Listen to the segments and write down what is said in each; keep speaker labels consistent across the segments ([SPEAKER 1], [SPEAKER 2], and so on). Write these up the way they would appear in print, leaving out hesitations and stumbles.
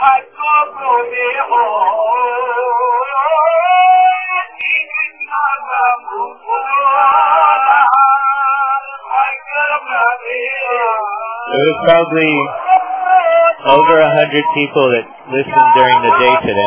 [SPEAKER 1] There was probably over 100 people that listened during the day today.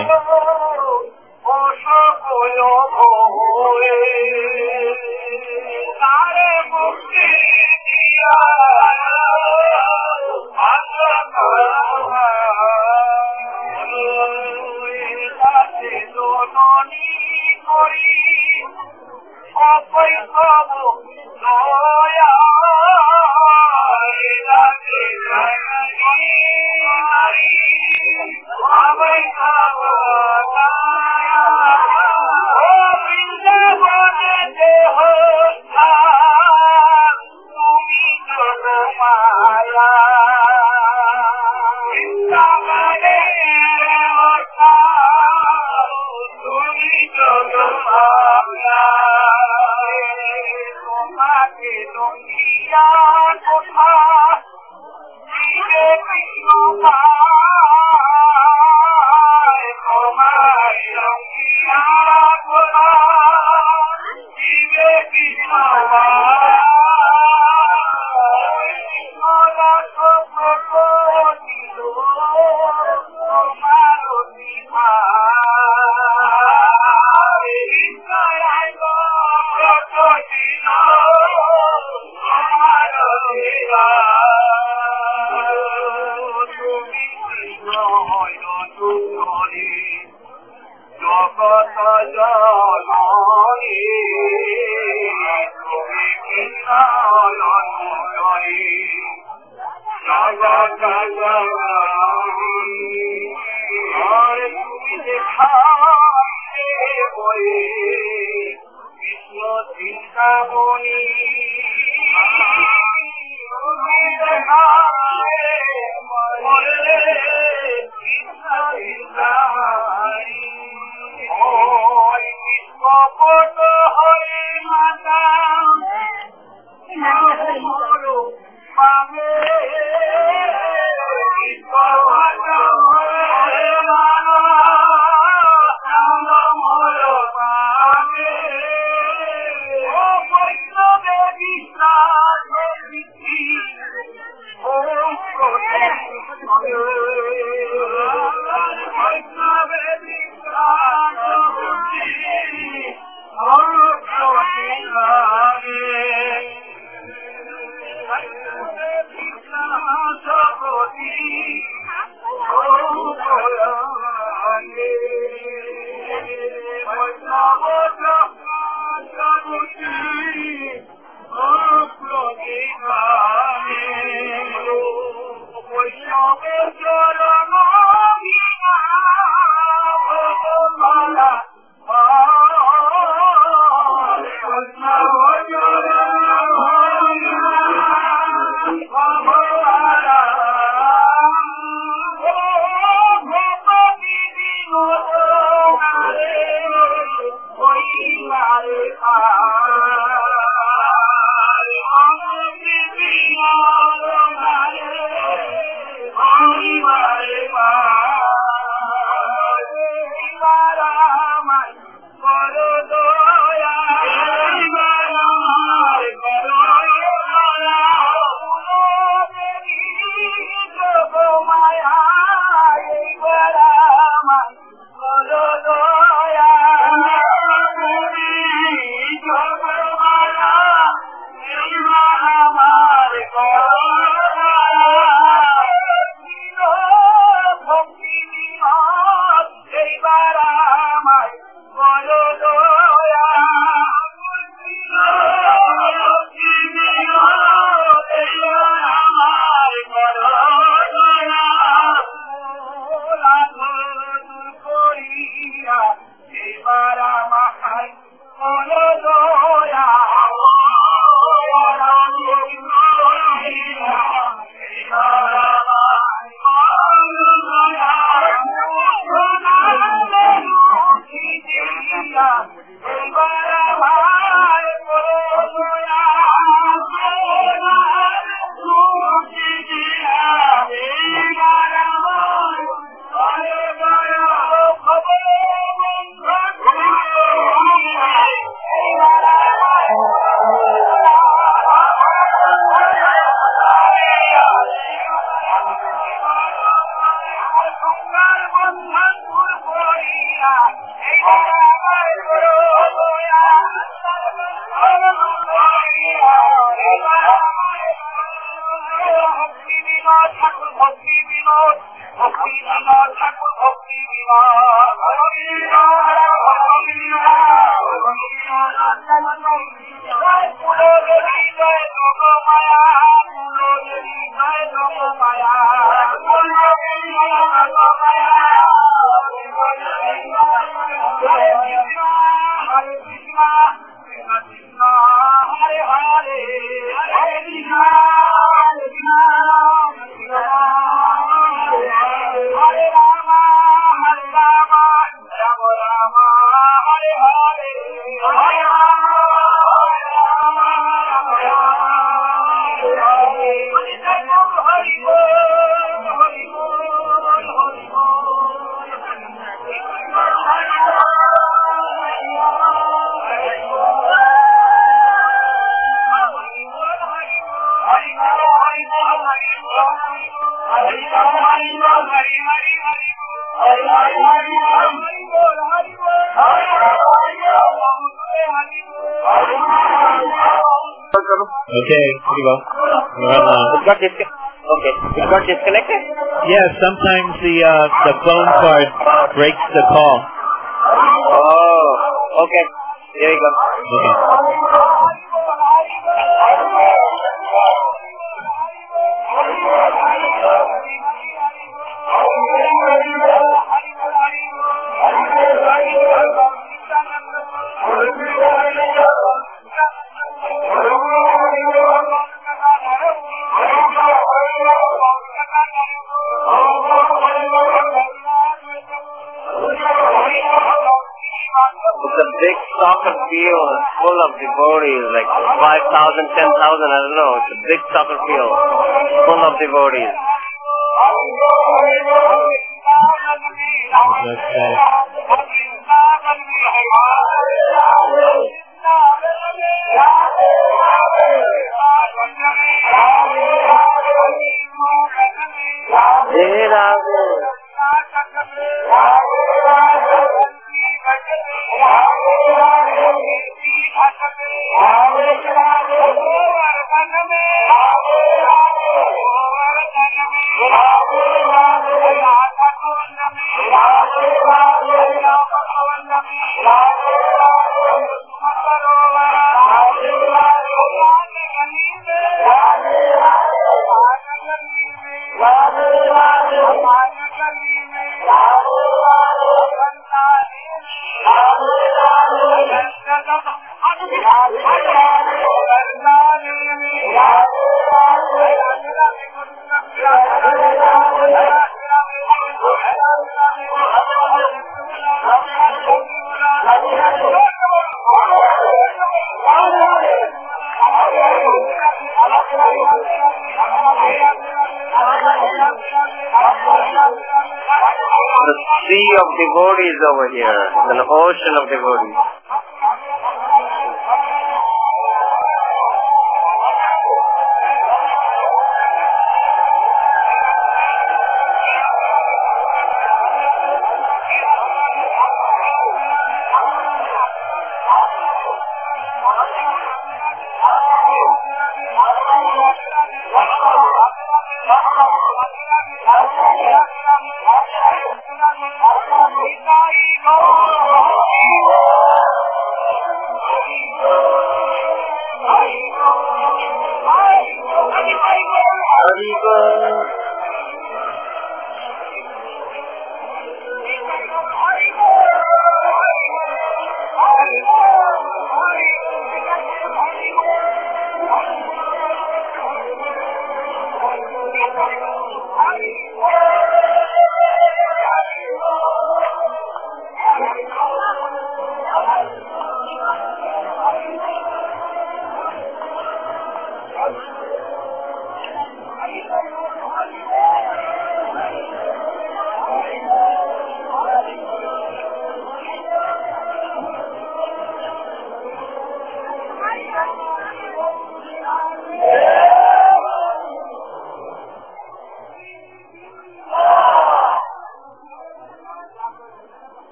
[SPEAKER 1] Okay, pretty well.
[SPEAKER 2] It got disconnected?
[SPEAKER 1] Yeah, sometimes the phone card breaks the call.
[SPEAKER 2] Oh, okay. Here we go.
[SPEAKER 1] Okay.
[SPEAKER 2] It's a big soccer field full of devotees, like 5,000, 10,000, I don't know. It's a big soccer field full of devotees. The sea of devotees over here, an ocean of devotees.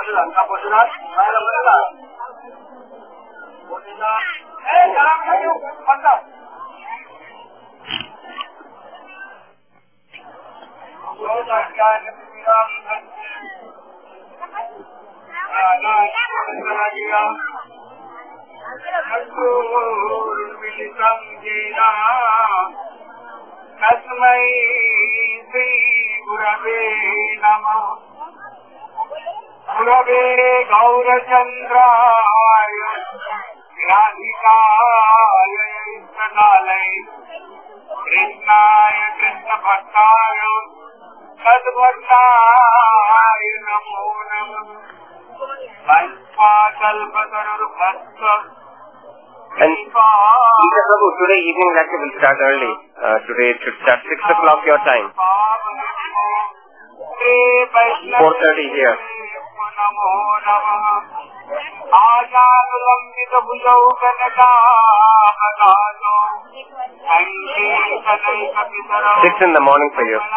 [SPEAKER 3] तस्मै श्री गुरवे नमः। गुरवे गौरचन्द्राय राधिकाय कृष्णालय कृष्णाय कृष्णभक्ताय तद्भक्ताय नमो नमः। कल्पतरुर्भक्त
[SPEAKER 2] And today evening lecture will start early. Today it should start 6 o'clock your time. 4:30 here. Six in the morning for you.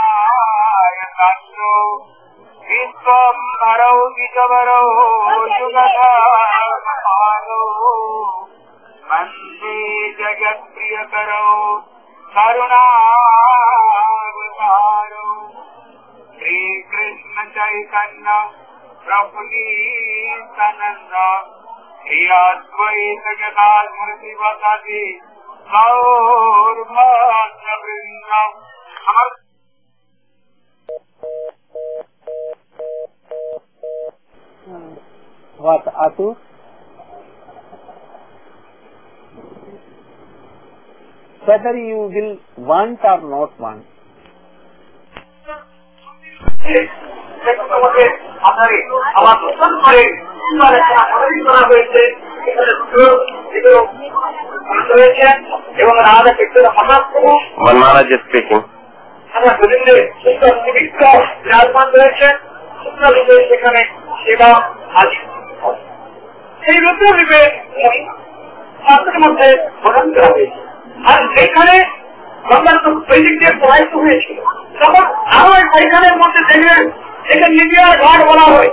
[SPEAKER 3] वंदे जगत प्रिय करो करुणावतारो श्री कृष्ण चैतन्य प्रभु नित्यानंद श्री अद्वैत गदाधर शिवसति गौर भक्त वृंद।
[SPEAKER 4] What Atu? Whether you will want or not want.
[SPEAKER 2] One Maharaj is speaking.
[SPEAKER 3] আর যেখানে তো প্রজেক্টের প্রয়াস হয়েছিল তখন আরো এখানের মধ্যে দেখবেন একে মিডিয়ার ঘাট বলা হয়।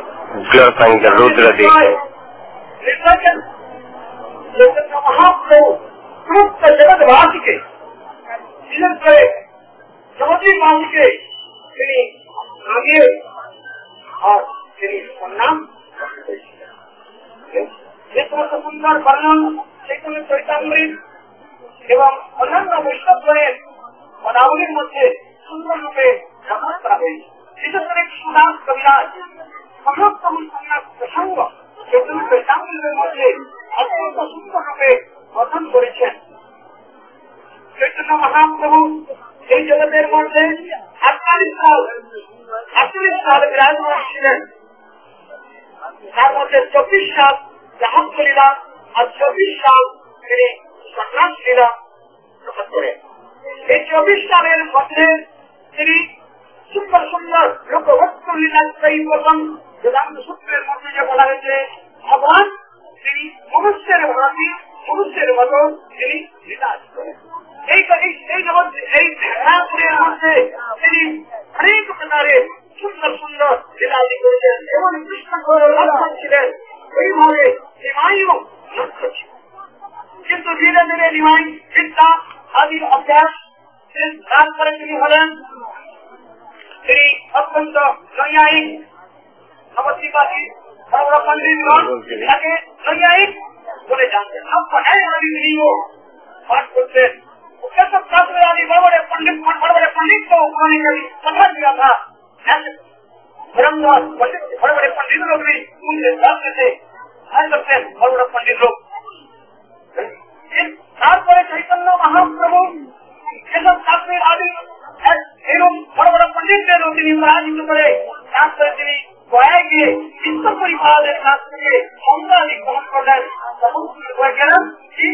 [SPEAKER 3] মহাপ্রভু সমস্ত জগৎবাসীকে বিশেষ করে জগৎবাসীকে তিনি আগে আর তিনি নাম যে সমস্ত সুন্দর বর্ণন সেখানে চৈতামৃত এবং অন্যান্য বৈষ্ণবগণের পদাবলীর মধ্যে সুন্দর রূপে ব্যবহার করা হয়েছে। বিশেষ করে সুদাস কবিরাজ সমস্ত প্রসঙ্গ সেগুলো চৈতামৃতের মধ্যে অত্যন্ত সুন্দর রূপে গঠন করেছেন। চৈতন্য মহাপ্রভু এই জগতের মধ্যে 48 সাল বিরাজমান ছিলেন। তার মধ্যে 24 সাল যাহত্ব লীলা আর 24 সাল তিনি সন্ন্যাস লীলা প্রকাশ করেন। এই 24 সালের মধ্যে তিনি সুন্দর সুন্দর লোকভক্ত লীলা প্রথম বেদান্ত সূত্রের মধ্যে যে বলা হয়েছে ভগবান তিনি মনুষ্যের ভাবি মনুষ্যের মতো তিনি লীলা করেন। এই ধারাপুরের মধ্যে তিনি অনেক প্রকারের সুন্দর সুন্দর লীলাদি করেছেন এবং কৃষ্ণ ছিলেন ওইভাবে নিমাইও লক্ষ্য ছিল। কিন্তু ধীরে ধীরে নিমাই বিদ্যা আদির অভ্যাস তারপরে তিনি হলেন তিনি অত্যন্ত নৈয়ায়িক নবদ্বীপবাসী বড় বড় পণ্ডিতগণ তাকে নৈয়ায়িক বলে জানতেন। তিনিও পাঠ করতেন। सब शास्त्र आदि बड़े बड़े पंडित को उन्होंने कभी पता दिया था। धर्मदास पंडित बड़े बड़े पंडित लोग भी उनसे जाते थे बड़े बड़े पंडित लोग। তারপরে চৈতন্য মহাপ্রভু যেসব শাস্ত্রের আদি এরকম বড় বড় পণ্ডিতদেরও তিনি পরাজিত করে তারপরে তিনি গয়া গিয়ে বিশ্বপুরী মহারাজের কাছ থেকে সংজ্ঞাদি গ্রহণ করলেন। তখন তিনি হয়ে গেলেন কি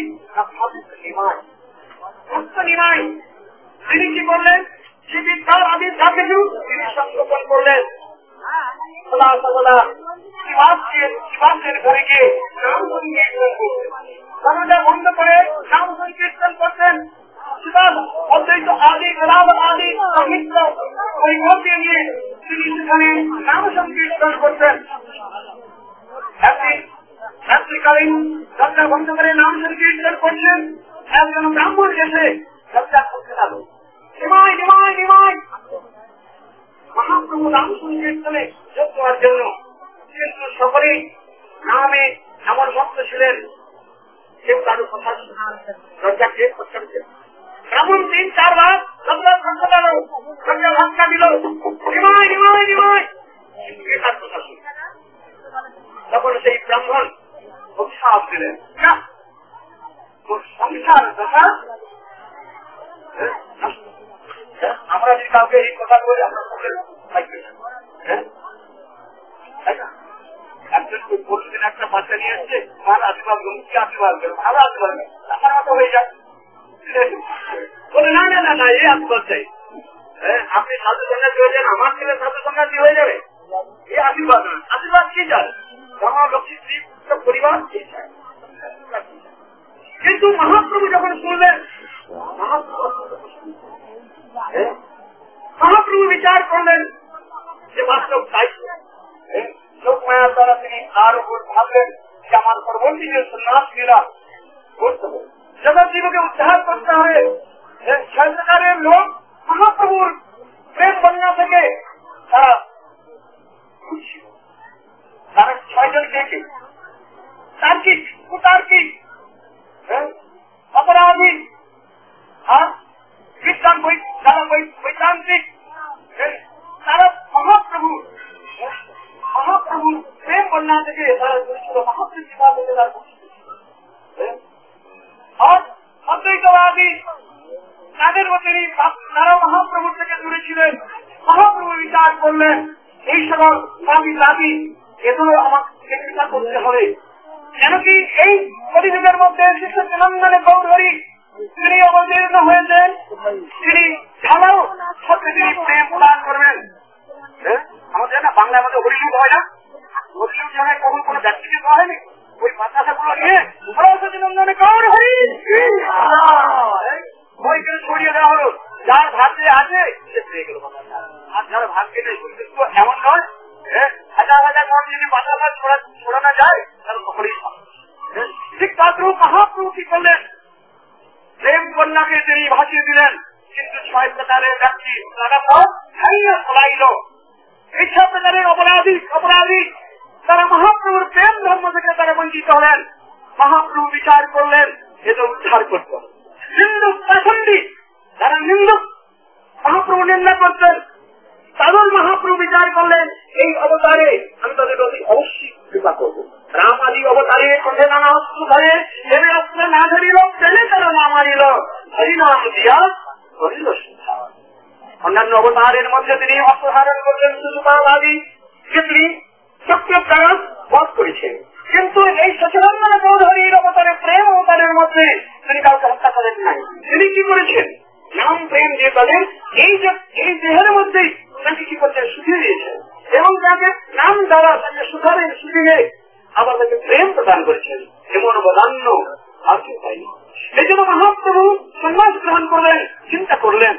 [SPEAKER 3] নিমাই। তিনি কি করলেন সে বিদ্যার আদি যাকে তিনি সংরক্ষণ করলেন। সদা সদা শিবাসের ঘরে গিয়ে নাম সংকীর্তন করতেন। বন্ধ করে নাম সংকীর্তন করতেন। শিবাস অদ্বৈত আদি বেদান্ত আদি পবিত্র ওই মধ্যে গিয়ে তিনি সেখানে নাম সংকীর্তন করতেন। একদিন রাত্রিকালীন দরজা বন্ধ করে নাম সংকীর্তন করছেন। একজন ব্রাহ্মণ এসে দরজা খুলতে লাগলো। নিমাই নিমাই নিমাই মহাপ্রভু নাম সংকীর্তনে যোগ দেওয়ার জন্য। কিন্তু সকলেই নামে এমন ভক্ত ছিলেন, কেউ কারো কথা দরজা কে করছেন। ব্রাহ্মণ 3-4 বার দরজা ভাঙা দিল, দরজা ধাক্কা দিল, নিমাই নিমাই নিমাই, কার কথা শুনে। তখন সেই ব্রাহ্মণ অভিশাপ দিলেন, না সংসার কথা। আমরা যদি কাউকে এই কথা বলি আমরা একজন বলছেন একটা বাচ্চা নিয়ে আসছে, ভালো আশীর্বাদ মুখে আশীর্বাদ দেবে, ভালো আশীর্বাদ আমার মতো হয়ে যায়। বলে না না না না, এই আশীর্বাদ চাই। আপনি সাধু সন্ন্যাসী হয়ে যান, আমার ছেলে সাধু সন্ন্যাসী হয়ে যাবে, এই আশীর্বাদ না। আশীর্বাদ কি চায়? আমার লক্ষ্মী স্ত্রী পরিবার কি চায়। কিন্তু মহাপ্রভু যখন শুনলেন, মহাপ্রভু বিচার করলেন যে বাস্তব তাই লোক মায়ার দ্বারা তিনি তার উপর ভাবলেন যে আমার পরবর্তী যে সন্ন্যাস লীলা করতে হবে, জগৎ জীবকে উদ্ধার করতে হবে। ছয় প্রকারের লোক মহাপ্রভুর প্রেম বন্যা থেকে তারা খুশি। তারা 6 জন কে তার্কিক, কুতার্কিক, অপরাধী আর বৈতান্ত্রিক, তারা মহাপ্রভু প্রেম বন্যা থেকে তারা ছিল। মহাপ্রভু জীবা থেকে তারা আর অদ্বৈতবাদী তাদের তিনি তারা মহাপ্রভুর থেকে দূরে ছিলেন। মহাপ্রভু বিচার করলেন এই সকল স্বামী দাবি এগুলো আমাকে চিন্তা করতে হবে। কেন কি এই কলিযুগের মধ্যে শিষ্য তেলেঙ্গানে গৌরহরি তিনি অবতীর্ণ হয়েছেন, তিনি ভালো সত্যি তিনি প্রেম প্রদান করবেন। আমাদের না বাংলার মধ্যে হরিলুট হয় না, হরিলুট জায়গায় কখন কোনো ব্যক্তিকে দেওয়া হয়নি, ওই মাদ্রাসা গুলো নিয়ে তেলেঙ্গানে গৌরহরি বইকে ছড়িয়ে দেওয়া হলো। যার ভাগ্যে আছে সে পেয়ে গেল, আর যারা ভাগ্যে নেই এমন নয়। হাজার হাজার মানুষ যদি মাদ্রাসা ছড়ানো যায় তাহলে সকলেই ঠিক তারপরেও মহাপ্রভু কি করলেন? প্রেম কন্যাকে তিনি ভাসিয়ে দিলেন। কিন্তু 6 প্রকারের ব্যক্তি তারা সব হারিয়ে চলাইল। এই 6 প্রকারের অপরাধী তারা মহাপ্রভুর প্রেম ধর্ম থেকে তারা বঞ্চিত হলেন। মহাপ্রভু বিচার করলেন এটা উদ্ধার করতে হবে। নিন্দুক প্রাসঙ্গিক যারা নিন্দুক মহাপ্রভু নিন্দা করতেন, তাদের মহাপ্রভু বিচার করলেন এই অবতারে আমি তাদের অবশ্যই কৃপা করব। রাম আদি অবতারে কঠে নানা অস্ত্র ধরে এনে অস্ত্র না ধরিল তেলে তারা না মারিল, হরিনাম দিয়া করিল সুধা। অন্যান্য অবতারের মধ্যে তিনি অস্ত্র ধারণ করলেন সুধুপাদি, তিনি চক্রপ্রাণ বধ করেছেন। কিন্তু এই সচিবানন্দ চৌধুরীর অবতারে প্রেম অবতারের মধ্যে তিনি কাউকে হত্যা করেন নাই। তিনি কি করেছেন? নাম প্রেম দিয়ে তাদের এই দেহের মধ্যেই তাকে কি করছেন? সুধিয়ে দিয়েছেন এবং তাকে নাম দ্বারা তাকে সুধিয়ে আবার তাকে প্রেম প্রদান করেছেন। এমন অবদান্য আর কেউ পাইনি। এই জন্য মহাপ্রভু সন্ন্যাস গ্রহণ করলেন, চিন্তা করলেন।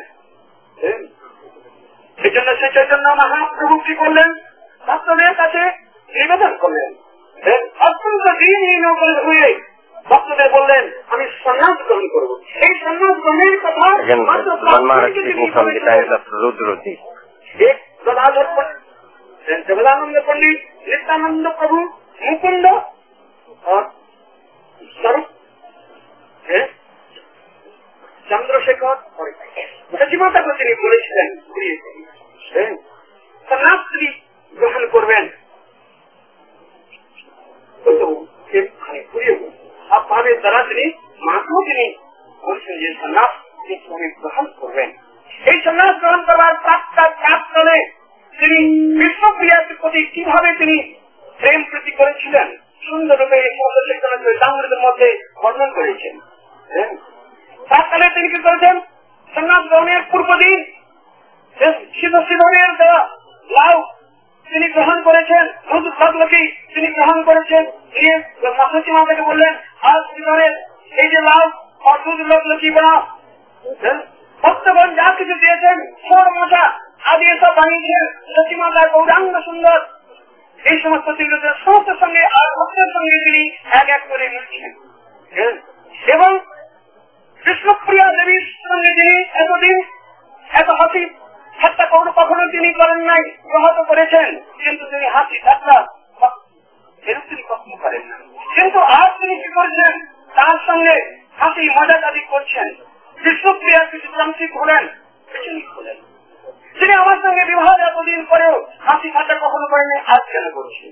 [SPEAKER 3] এই জন্য সে চৈতন্য মহাপ্রভু কি করলেন? ভক্তদের কাছে নিবেদন করলেন, অত্যন্ত দিনহীন হয়ে ভক্তদের বললেন আমি সন্ন্যাস গ্রহণ করবো। এই সন্ন্যাস গ্রহণের কথা জগদানন্দ পণ্ডিত, নিত্যানন্দ প্রভু, মুকুন্দ স্বরূপ চন্দ্রশেখর সচিমাতাকে তিনি বলেছিলেন সন্ন্যাস তিনি গ্রহণ করবেন। ভাবে তারা তিনি মাকেও তিনি বলছেন যে সন্ন্যাস তিনি গ্রহণ করবেন। এই সন্ন্যাস গ্রহণ করবার প্রাক্কালে তিনি বিশ্বপ্রিয়ার প্রতি কিভাবে তিনি প্রেম প্রীতি করেছিলেন সুন্দররূপে ডাঙ্গুরের মধ্যে বর্ণন করেছেন। প্রাক্কালে তিনি কি করেছেন? সন্ন্যাস গ্রহণের পূর্বদিন শিবনের দেওয়া লাউ তিনি গ্রহণ করেছেন, মধুকে তিনি গ্রহণ করেছেন। দিয়ে মাসি মাতাকে বললেন আজ জীবনের এই যে লাউ অদ্ভুত লক্ষ্মী বানা ভক্তগণ যা কিছু দিয়েছেন সর মশা আদি এসব বানিয়েছেন সচিমাতার গৌরাঙ্গ সুন্দর এই সমস্ত তীব্রতার সমস্ত সঙ্গে আর ভক্তের সঙ্গে তিনি এক এক করে মিলছেন এবং বিষ্ণুপ্রিয়া দেবীর সঙ্গে যিনি এতদিন এত হাসি ঠাট্টা কখনো তিনি করেন নাই, প্রহত করেছেন, কিন্তু তিনি হাসি ঠাট্টা এরূপ তিনি কখনো করেন না। কিন্তু আজ তিনি কি করছেন, তার সঙ্গে হাসি মজাদারি করছেন। বিষ্ণুপ্রিয়া কিছু তান্ত্রিক হলেন, পেছনিক হলেন। তিনি আমার সঙ্গে বিবাহ এতদিন পরেও হাসি ঠাট্টা কখনো করেনি, আজ কেন করছেন?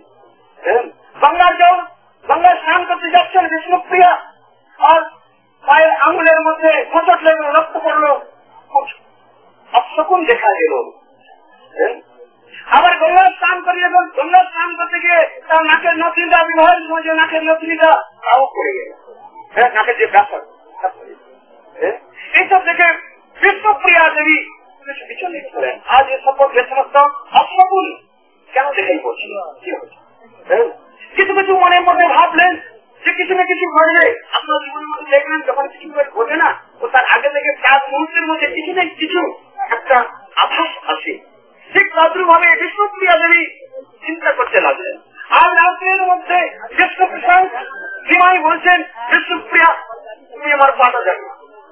[SPEAKER 3] গঙ্গায় স্নান করতে যাচ্ছেন বিষ্ণুপ্রিয়া, আর পায়ের আঙুলের মধ্যে হোঁচট লেগে রক্ত পড়লো, অপশকুন দেখা গেল। আবার গঙ্গা স্নান করতে গিয়ে তার নাকের নথিটা, বিবাহের সময় যে নাকের নথিটা তাও পড়ে গেল, নাকের যে ব্যাপার। এইসব দেখে বিষ্ণুপ্রিয়া দেবী পিছনে ছিলেন। আজ এ সমস্ত অপশকুন কেন দেখাই পড়ছিল, কিছু কিছু মনে মনে ভাবলেন যে কিছু না কিছু ঘটবে। আপনার জীবনের মধ্যে দেখবেন যখন কিছু ঘটে না, তো তার আগে থেকে 4 মুহূর্তের মধ্যে কিছু না কিছু একটা আভাস আসে। ঠিক তদ্রুপভাবে বিষ্ণুপ্রিয়া দেবী চিন্তা করতে লাগলেন। আর রাত্রের মধ্যে বিষ্ণুপ্রসাদ নিমাই বলছেন, বিষ্ণুপ্রিয়া তুমি আমার পাটা যাবে।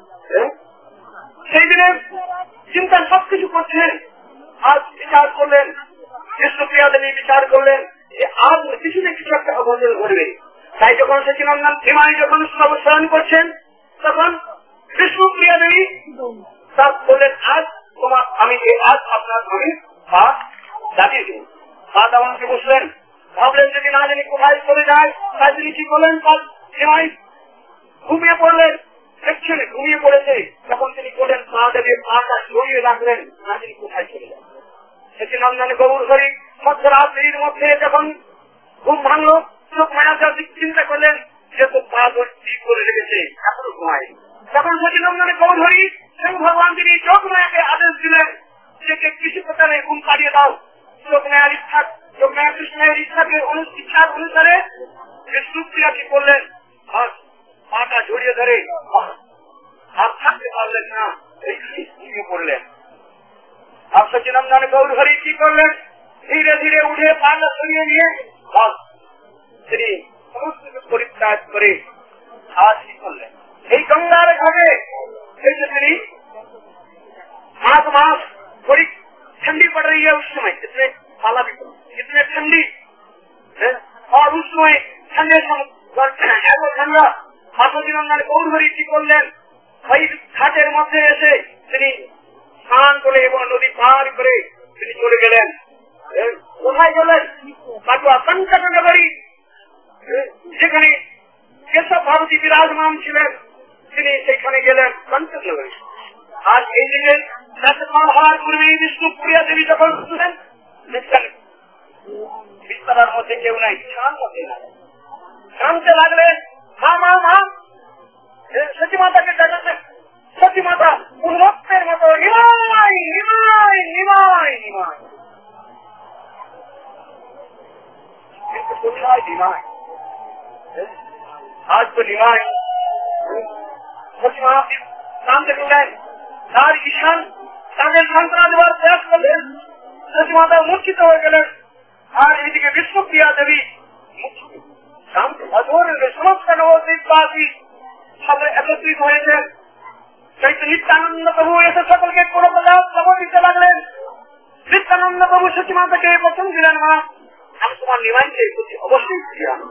[SPEAKER 3] সেই দিনের চিন্তা সবকিছু করছেন। আজ বিচার করলেন, বিষ্ণুপ্রিয়া দেবী বিচার করলেন যে আজ কিছু না কিছু একটা অঘটন ঘটবে। তাই যখন সচিনন্দন নিমাই যখন অবস্থান করছেন, তখন বিষ্ণুপ্রিয়া দেবী তার বললেন, আজ আজ আপনার আমি পা দাঁড়িয়ে দেব। পা দাঁড়াতে বসলেন, ভাবলেন যদি না জানি কোথায় চলে যায়, তাই তিনি কি করলেন, নিমাই ঘুমিয়ে পড়লেন। দেখছেন ঘুমিয়ে পড়েছে, তখন তিনি করলেন পা দেবে, পাটা জড়িয়ে রাখলেন, না জানি কোথায় চলে যায়। সচিনন্দন গৌর হরি মধ্যরাত্রির মধ্যে যখন ঘুম ভাঙলো, চোখ মায়া চিন্তা করলেন যে তো পা ঠিক করে রেখেছে, এখনো ঘুমায়। তখন সচিনন্দন গৌর হরি ভগবান তিনি চোখ মায়াকে আদেশ দিলেন যে কিছু প্রকারে ঘুম পাড়িয়ে দাও। চোখ মায়ার কৃষ্ণের ইচ্ছার অনুসারে বিষ্ণুপ্রিয়া কি করলেন, পাটা জড়িয়ে ধরে হাত থাকতে পারলেন না, এইখানে পড়লেন। আর সচিনন্দন গৌর হরি কি করলেন, ধীরে ধীরে উঠে পাটা সরিয়ে নিয়ে তিনি সমস্ত পরিত্যাগ করে আজ কি করলেন, এই গঙ্গার ঘাটে তিনি मास थोड़ी ठंडी पड़ रही है उस समय, इसमें पाला भी इतने ठंडी है, और उस समय ठंडे ठंडा मासुदिनंदन गौरहरी की করলেন, ওই ঘাটের মধ্যে এসে তিনি স্নান করে এবং নদী পার করে তিনি চলে গেলেন। কোথায় গেলেন, কাটুয়া কনকনগরী, যেখানে কেশব ভারতী বিরাজমান ছিলেন, তিনি সেখানে গেলেন কনকনগরী। আজ এই দিনে হওয়ার পূর্বে বিষ্ণুপ্রিয়া দেবী যখন শুনলেন, বিস্তারার মধ্যে কেউ নাই, শান্তে লাগলেন, মা মা মা সতী মাতাকে দেখাচ্ছেন। সতী মাতা উন্মত্তের মতো নিমাই নিমাই নিমাই নিমাই, কিন্তু কোথায় নিমাই, আজ তো নিমাই। সতী মা নাম দেখলেন, তার ঈশান তাদের সান্ত্বনা দেওয়ার প্রয়াস করলেন, সতী মাতা মূর্ছিত হয়ে গেলেন। আর এদিকে বিষ্ণুপ্রিয়া দেবী সমস্ত নবদ্বীপবাসী সবাই একত্রিত হয়েছেন। সেই নিত্যানন্দ প্রভু এসে সকলকে কোন প্রকার খবর দিতে লাগলেন। নিত্যানন্দ প্রভু সতী মাতাকে প্রথম দিলেন, মা আমি তোমার নিমাইকে অবশ্যই ফিরিয়ে আনবো,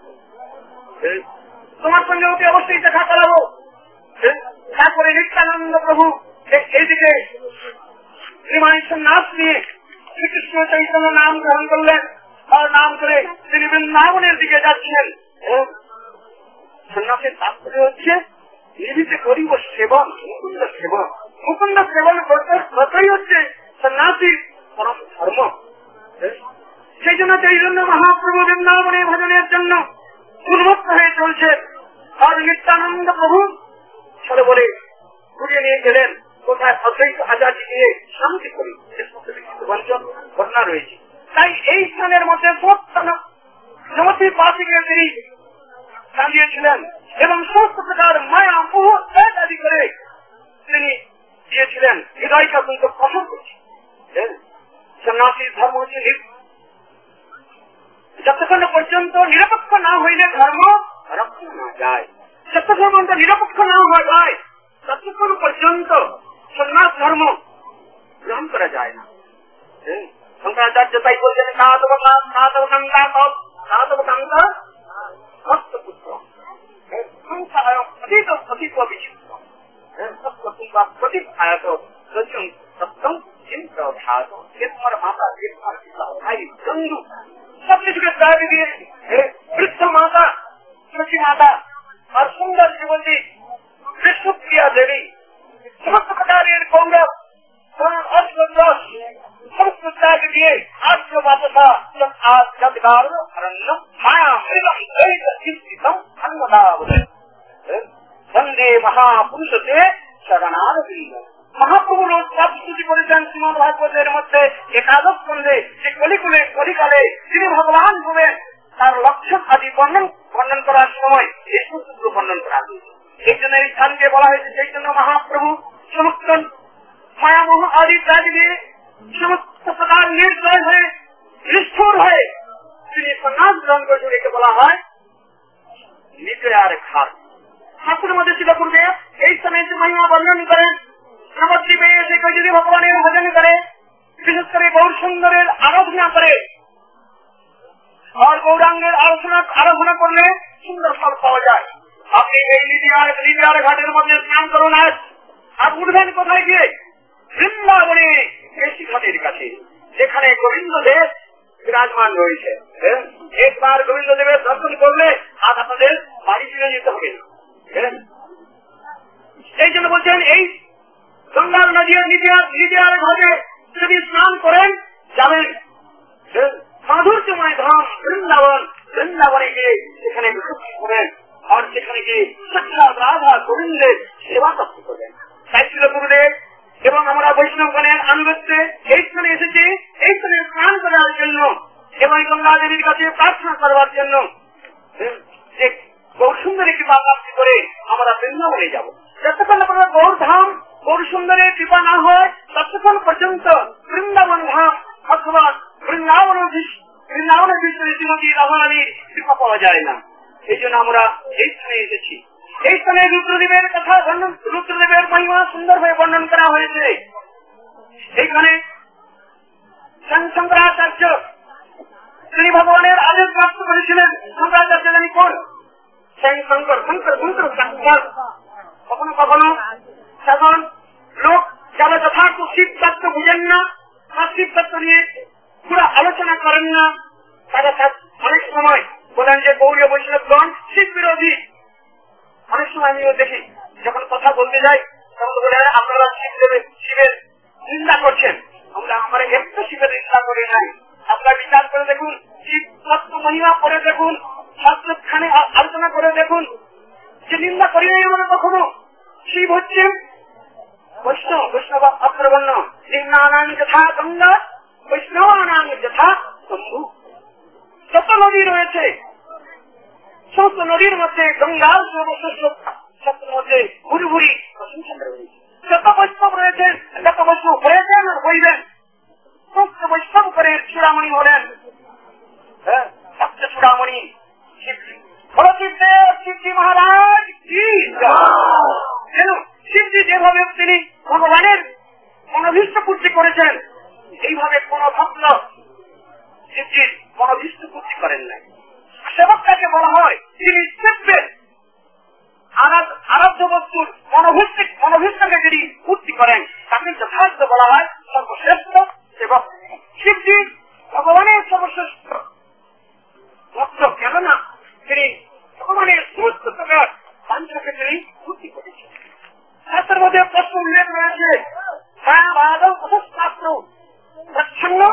[SPEAKER 3] তোমার সঙ্গে ওকে অবশ্যই দেখা করাবো। তারপরে নিত্যানন্দ প্রভু এইদিকে নিমাই সন্ন্যাস নিয়ে শ্রীকৃষ্ণ চৈতন্য নাম গ্রহণ করলেন, আর নাম করে তিনি বৃন্দাবনের দিকে যাচ্ছেন। সন্ন্যাসের তাৎপর্য হচ্ছে নিবিতে করিব সেবন, মুকুন্দ সেবন। মুকুন্দ সেবন করতেই হচ্ছে সন্ন্যাসীর পরম ধর্ম। সেই জন্য চৈতন্য মহাপ্রভু বৃন্দাবনে ভজনের জন্য উন্মুক্ত হয়ে চলছে। আর নিত্যানন্দ প্রভু চলে বলে ঘুরিয়ে নিয়ে গেলেন কোথায় অদ্বৈত আচার্য নিয়ে শান্তি করি, ঘটনা রয়েছে। তাই এই স্থানের মধ্যে নবদ্বীপ বাসীকে তিনি চালিয়েছিলেন এবং সমস্ত প্রকার মায়া মোহ ত্যাগ আদি করে তিনি দিয়েছিলেন। হৃদয়টা কিন্তু কঠোর করছে। সন্ন্যাসীর ধর্ম হচ্ছে পর্যন্ত নিরপেক্ষ না হওয়া যায় ততক্ষণ পর্যন্ত সন্ন্যাস ধর্ম গ্রহণ করা যায় না। শঙ্করাচার্য তাই বলছেন তোমার মাতা ভাই বন্ধু সব কিছুকে ত্যাগ দিয়ে বৃদ্ধ মাতা সখী মাতা আর সুন্দর জীবনী বিষ্ণুপ্রিয়া দেবী সমস্ত প্রকারের গৌরব সমস্ত ত্যাগ দিয়ে আত্ম বাপসা বন্দে মহাপুরুষতে শরণাগতি। মহাপ্রভু রোজ প্রস্তুতি করেছেন শ্রীমদ ভাগবতের মধ্যে একাদশ স্কন্ধে যে কলিকালে তিনি ভগবান রূপে তার লক্ষণ আদি বর্ণন করার সময় এই সূত্রগুলো বর্ণন করা হয়েছে। এই জন্য এই স্থানকে বলা হয়েছে চৈতন্য মহাপ্রভু সমস্ত মায়ামোহ আদি ত্যাগ দিয়ে সমস্ত প্রকার নির্দয় হয়ে নিষ্ঠুর হয়ে তিনি সন্ন্যাস গ্রহণ করেছেন। একে বলা হয় নির্দয়ার ঘাট। শাস্ত্রের মধ্যে ছিল পূর্বে এই সময় মহিমা বর্ণন করেন নবদ্বীপে এসে কেউ যদি ভগবানের ভজন করে, বিশেষ করে গৌর সুন্দরের আরাধনা করে আর গৌরাঙ্গের আরাধনা করলে সুন্দর ফল পাওয়া যায়। আপনি এই লিবিয়ার ঘাটের মধ্যে স্নান করুন, আর উঠবেন কোথায় গিয়ে? বৃন্দাবনে বেশি ঘাটের কাছে, যেখানে গোবিন্দ দেব বিরাজমান রয়েছে। একবার গোবিন্দ দেবের দর্শন করলে আর আপনাদের বাড়ি ফিরে যেতে হবে না। এই জন্য বলছেন এই গঙ্গার নদীর ঘাটে যদি স্নান করেন যাবেন মাধুর্যময় ধাম বৃন্দাবনে গিয়ে সেখানে বিশুদ্ধি করেন আর সেখানে গিয়ে সাক্ষাৎ রাধা গোবিন্দের সেবা প্রাপ্ত করবেন। তাই ছিল গুরুদেব এবং আমরা বৈষ্ণবগণের আনুগত্যে এই স্থানে এসেছি, এই স্থানে স্নান করার জন্য এবং গঙ্গা দেবীর কাছে প্রার্থনা করবার জন্য যে গৌর সুন্দরী কৃপা প্রাপ্তি করে আমরা বৃন্দাবনে যাব। যতক্ষণ আপনারা গৌর ধাম গৌর সুন্দরের কৃপা না হয় ততক্ষণ পর্যন্ত বৃন্দাবন ধাম অথবা বৃন্দাবনের ভিতরে শ্রীমতী রাধারানীর কৃপা পাওয়া যায় না। এই জন্য আমরা এই স্থানে এসেছি। এই স্থানে রুদ্রদেবের কথা রুদ্রদেবের মহিমা সুন্দরভাবে বর্ণন করা হয়েছে। এইখানে শঙ্করাচার্য তিনি ভগবানের আদেশ প্রাপ্ত করেছিলেন। শঙ্করাচার্য জানি কোন শঙ্কর কখনো কখনো সাধারণ লোক যারা যথার্থ শিব তত্ত্ব বুঝেন না বা শিব তত্ত্ব নিয়ে পুরো আলোচনা করেন না, তারা অনেক সময় বলেন যে গৌরীয় বৈষ্ণবগণ শিব বিরোধী। অনেক সময় আমিও দেখি যখন কথা বলতে যাই তখন বলে আপনারা শিবের নিন্দা করছেন। আমরা একটু শিবের নিন্দা করি নাই। আপনারা বিচার করে দেখুন, শিব তত্ত্ব মহিমা করে দেখুন, শাস্ত্রখানে আলোচনা করে দেখুন যে নিন্দা করি নাই আমরা কখনো। শিব হচ্ছেন বৈষ্ণব অগ্রবর্ণ, নিম্নানাং যথা গঙ্গা বৈষ্ণবানাং যথা শম্ভু। যত নদী রয়েছে সমস্ত নদীর মধ্যে গঙ্গার সর্বশ্রেষ্ঠ, সত্যের মধ্যে ভুরি ভুরি প্রশংসা রয়েছে। যত বৈষ্ণব রয়েছেন, যত বৈষ্ণব হয়েছেন আর হইবেন, সমস্ত বৈষ্ণব করে চূড়ামণি হলেন সবচেয়ে চূড়ামণি শিবজি মহারাজ কি। শিবজি যেভাবে তিনি ভগবানের মনোভীষ্ট পূর্তি করেছেন, এইভাবে কোন ভক্ত শিবজির মনোভীষ্ট পূর্তি করেন নাই। সেবকটাকে বলা হয় তিনি শিববেন আরাধ্য বস্তুর মনোভীষ্টকে যিনি পূর্তি করেন তাকে যথার্থ বলা হয় সর্বশ্রেষ্ঠ সেবক। শিবজি ভগবানের সর্বশ্রেষ্ঠ ভক্ত, কেননা তিনি ভগবানের সমস্ত প্রকার বাঞ্ছাকে তিনি পূর্তি করেছেন। শাস্ত্রের মধ্যে প্রশ্ন উল্লেখ রয়েছে মায়াবাদম শাস্ত্র প্রচ্ছন্ন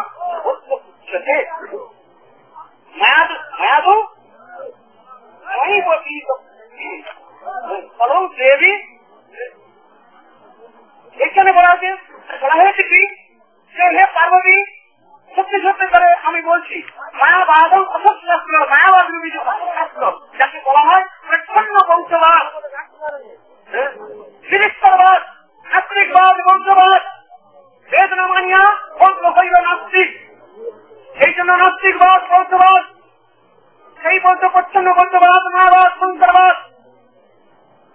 [SPEAKER 3] দেবী। এখানে বলা হয়েছে কি হে পার্বতী, সত্যি সত্যি করে আমি বলছি মায়াবাদম অসৎ শাস্ত্র, মায়াবাদ রূপী যে শাস্ত্র যাকে বলা হয় প্রচ্ছন্ন বংশবাদ, নিরিশ্বরবাদ, নাস্তিকবাদ, বংশবাদ, বেদ না মানিয়া বংশ হইল নাস্তিক। এই জন্য নাস্তিকবাদ, বৌদ্ধবাদ, সেই বৌদ্ধ প্রচ্ছন্ন বৌদ্ধবাদ, মায়াবাদ, শঙ্করবাদ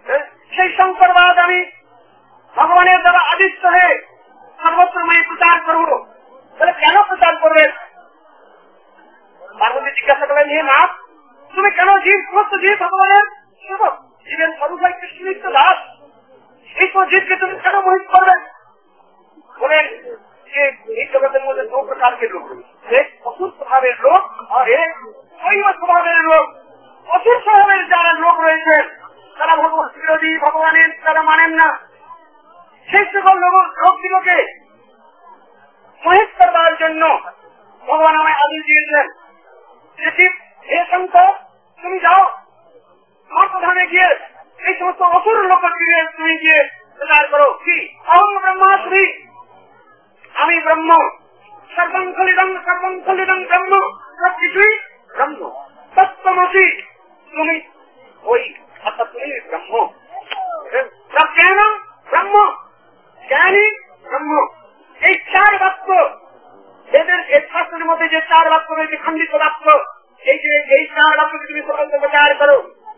[SPEAKER 3] সেই শঙ্করবাদ আমি ভগবানের দ্বারা আদিষ্ট হয়ে সর্বত্রময় প্রচার করব। তাহলে কেন প্রচার করবেন? পার্বতী জিজ্ঞাসা করলেন, হে নাথ, তুমি কেন জীব সমস্ত জীব ভগবানের সেবক, জীবের সর্বদাই কৃষ্ণনিত্য দাস, এই তো জীবকে তুমি কেন মোহিত করবেন? বলেন যে এই জগতের মধ্যে দু প্রকারকে লোক রয়েছে, এক অসুর স্বভাবের লোক আর এক শৈব স্বভাবের লোক। অসুর স্বভাবের যারা লোক রয়েছে তারা ভগবান বিরোধী, ভগবানের তারা মানেন না। সেই সকল লোকগুলোকে মোহিত করবার জন্য ভগবান আমায় আদেশ দিয়েছেন যে হে শঙ্কর, তুমি যাও প্রধানে গিয়ে এই সমস্ত অসুর লোককে তুমি গিয়ে প্রচার করো কি অহং ব্রহ্মাস্মি, আমি ব্রহ্ম, সর্বং খলিদং ব্রহ্ম, সব কিছুই ব্রহ্ম, তত্ত্বমসি, তুমি ওই অর্থাৎ তুমি ব্রহ্ম, প্রজ্ঞানম ব্রহ্ম, জ্ঞানী ব্রহ্ম। এই চার বাক্য এদের শাস্ত্রের মধ্যে যে চার বাক্য রয়েছে, খণ্ডিত বাক্য, এই চার বাক্যকে তুমি সকলকে প্রচার করো।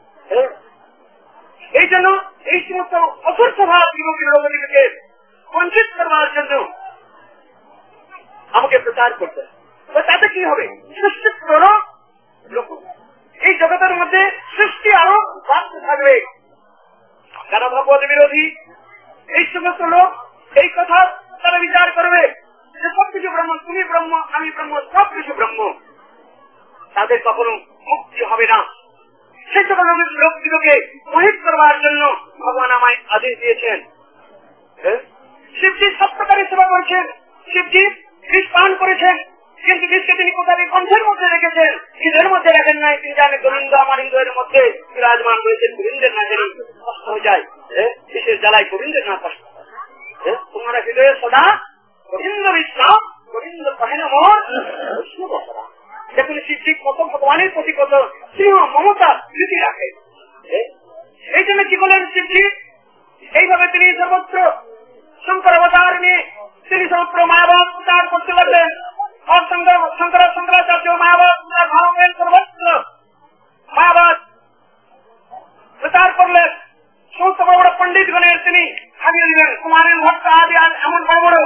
[SPEAKER 3] এই জন্য এই সমস্ত অসুর স্বভাব লোকগুলিকে বঞ্চিত করবার জন্য আমাকে প্রচার করতে। তাতে কি হবে? সৃষ্টি লোক, এই জগতের মধ্যে সৃষ্টি আরো বাড়তে থাকবে। যারা ভগবত বিরোধী এই সমস্ত লোক এই কথা তারা বিচার করবে যে সবকিছু ব্রহ্ম, তুমি ব্রহ্ম, আমি ব্রহ্ম, সবকিছু ব্রহ্ম, তাদের কখনো মুক্তি হবে না। সেই সকল লোকগুলোকে মোহিত করবার জন্য ভগবান আমায় আদেশ দিয়েছেন। শিবজি সব প্রকারে সেবা করেছেন, শিবজি বিষ পান করেছেন, কিন্তু বিষকে তিনি কোথায় কণ্ঠের মধ্যে রেখেছেন, হৃদয়ের মধ্যে রাখেন নাই। তিনি জানেন গোবিন্দ আমার হৃদয়ের মধ্যে বিরাজমান রয়েছেন, গোবিন্দের না জানি কষ্ট হয়ে যায়, বিষের জ্বালায় গোবিন্দের না কষ্ট হয়। তোমার হৃদয়ে সদা গোবিন্দ বিশ্বাস, গোবিন্দ কহেন মোর বৈষ্ণব সদা। দেখুন শিবজি কত ভগবানের প্রতি কত স্নেহ মমতা প্রীতি রাখে। এই জন্য কি বলেন শিবজি, এইভাবে তিনি সর্বত্র শঙ্কর অবতার নিয়ে তিনি সর্বত্র মায়াবাদ প্রচার করতে লাগলেন। শঙ্করাচার্য মায়াবাদ ভাবেন, সর্বত্র মায়াবাদ প্রচার করলেন। সমস্ত বড় বড় পণ্ডিত গণের তিনি হারিয়ে দিলেন। কুমারের ভক্ত আদি এমন বড় বড়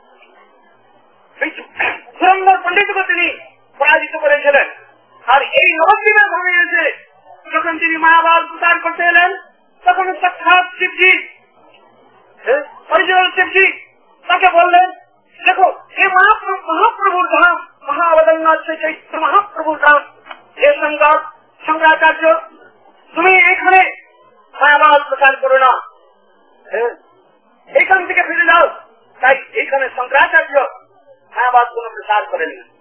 [SPEAKER 3] সুরন্দর পণ্ডিতকে তিনি পরাজিত করেছিলেন। আর এই নবদ্বীপের ভাবে এসে যখন তিনি মায়াবাদ প্রচার করতে এলেন, তখন সাক্ষাৎ শিবজি, অরিজিনাল শিবজি তাকে বললেন, দেখো এ মহাপ্রভুর ধাম, মহাবদন্নাথ চৈত্র মহাপ্রভুর ধাম, হে শঙ্করাচার্য, তুমি এখানে মায়াবাদ প্রচার করো না, এইখান থেকে ফিরে যাও। তাই এইখানে শঙ্করাচার্য মায়াবাদ কোন প্রচার করেন না।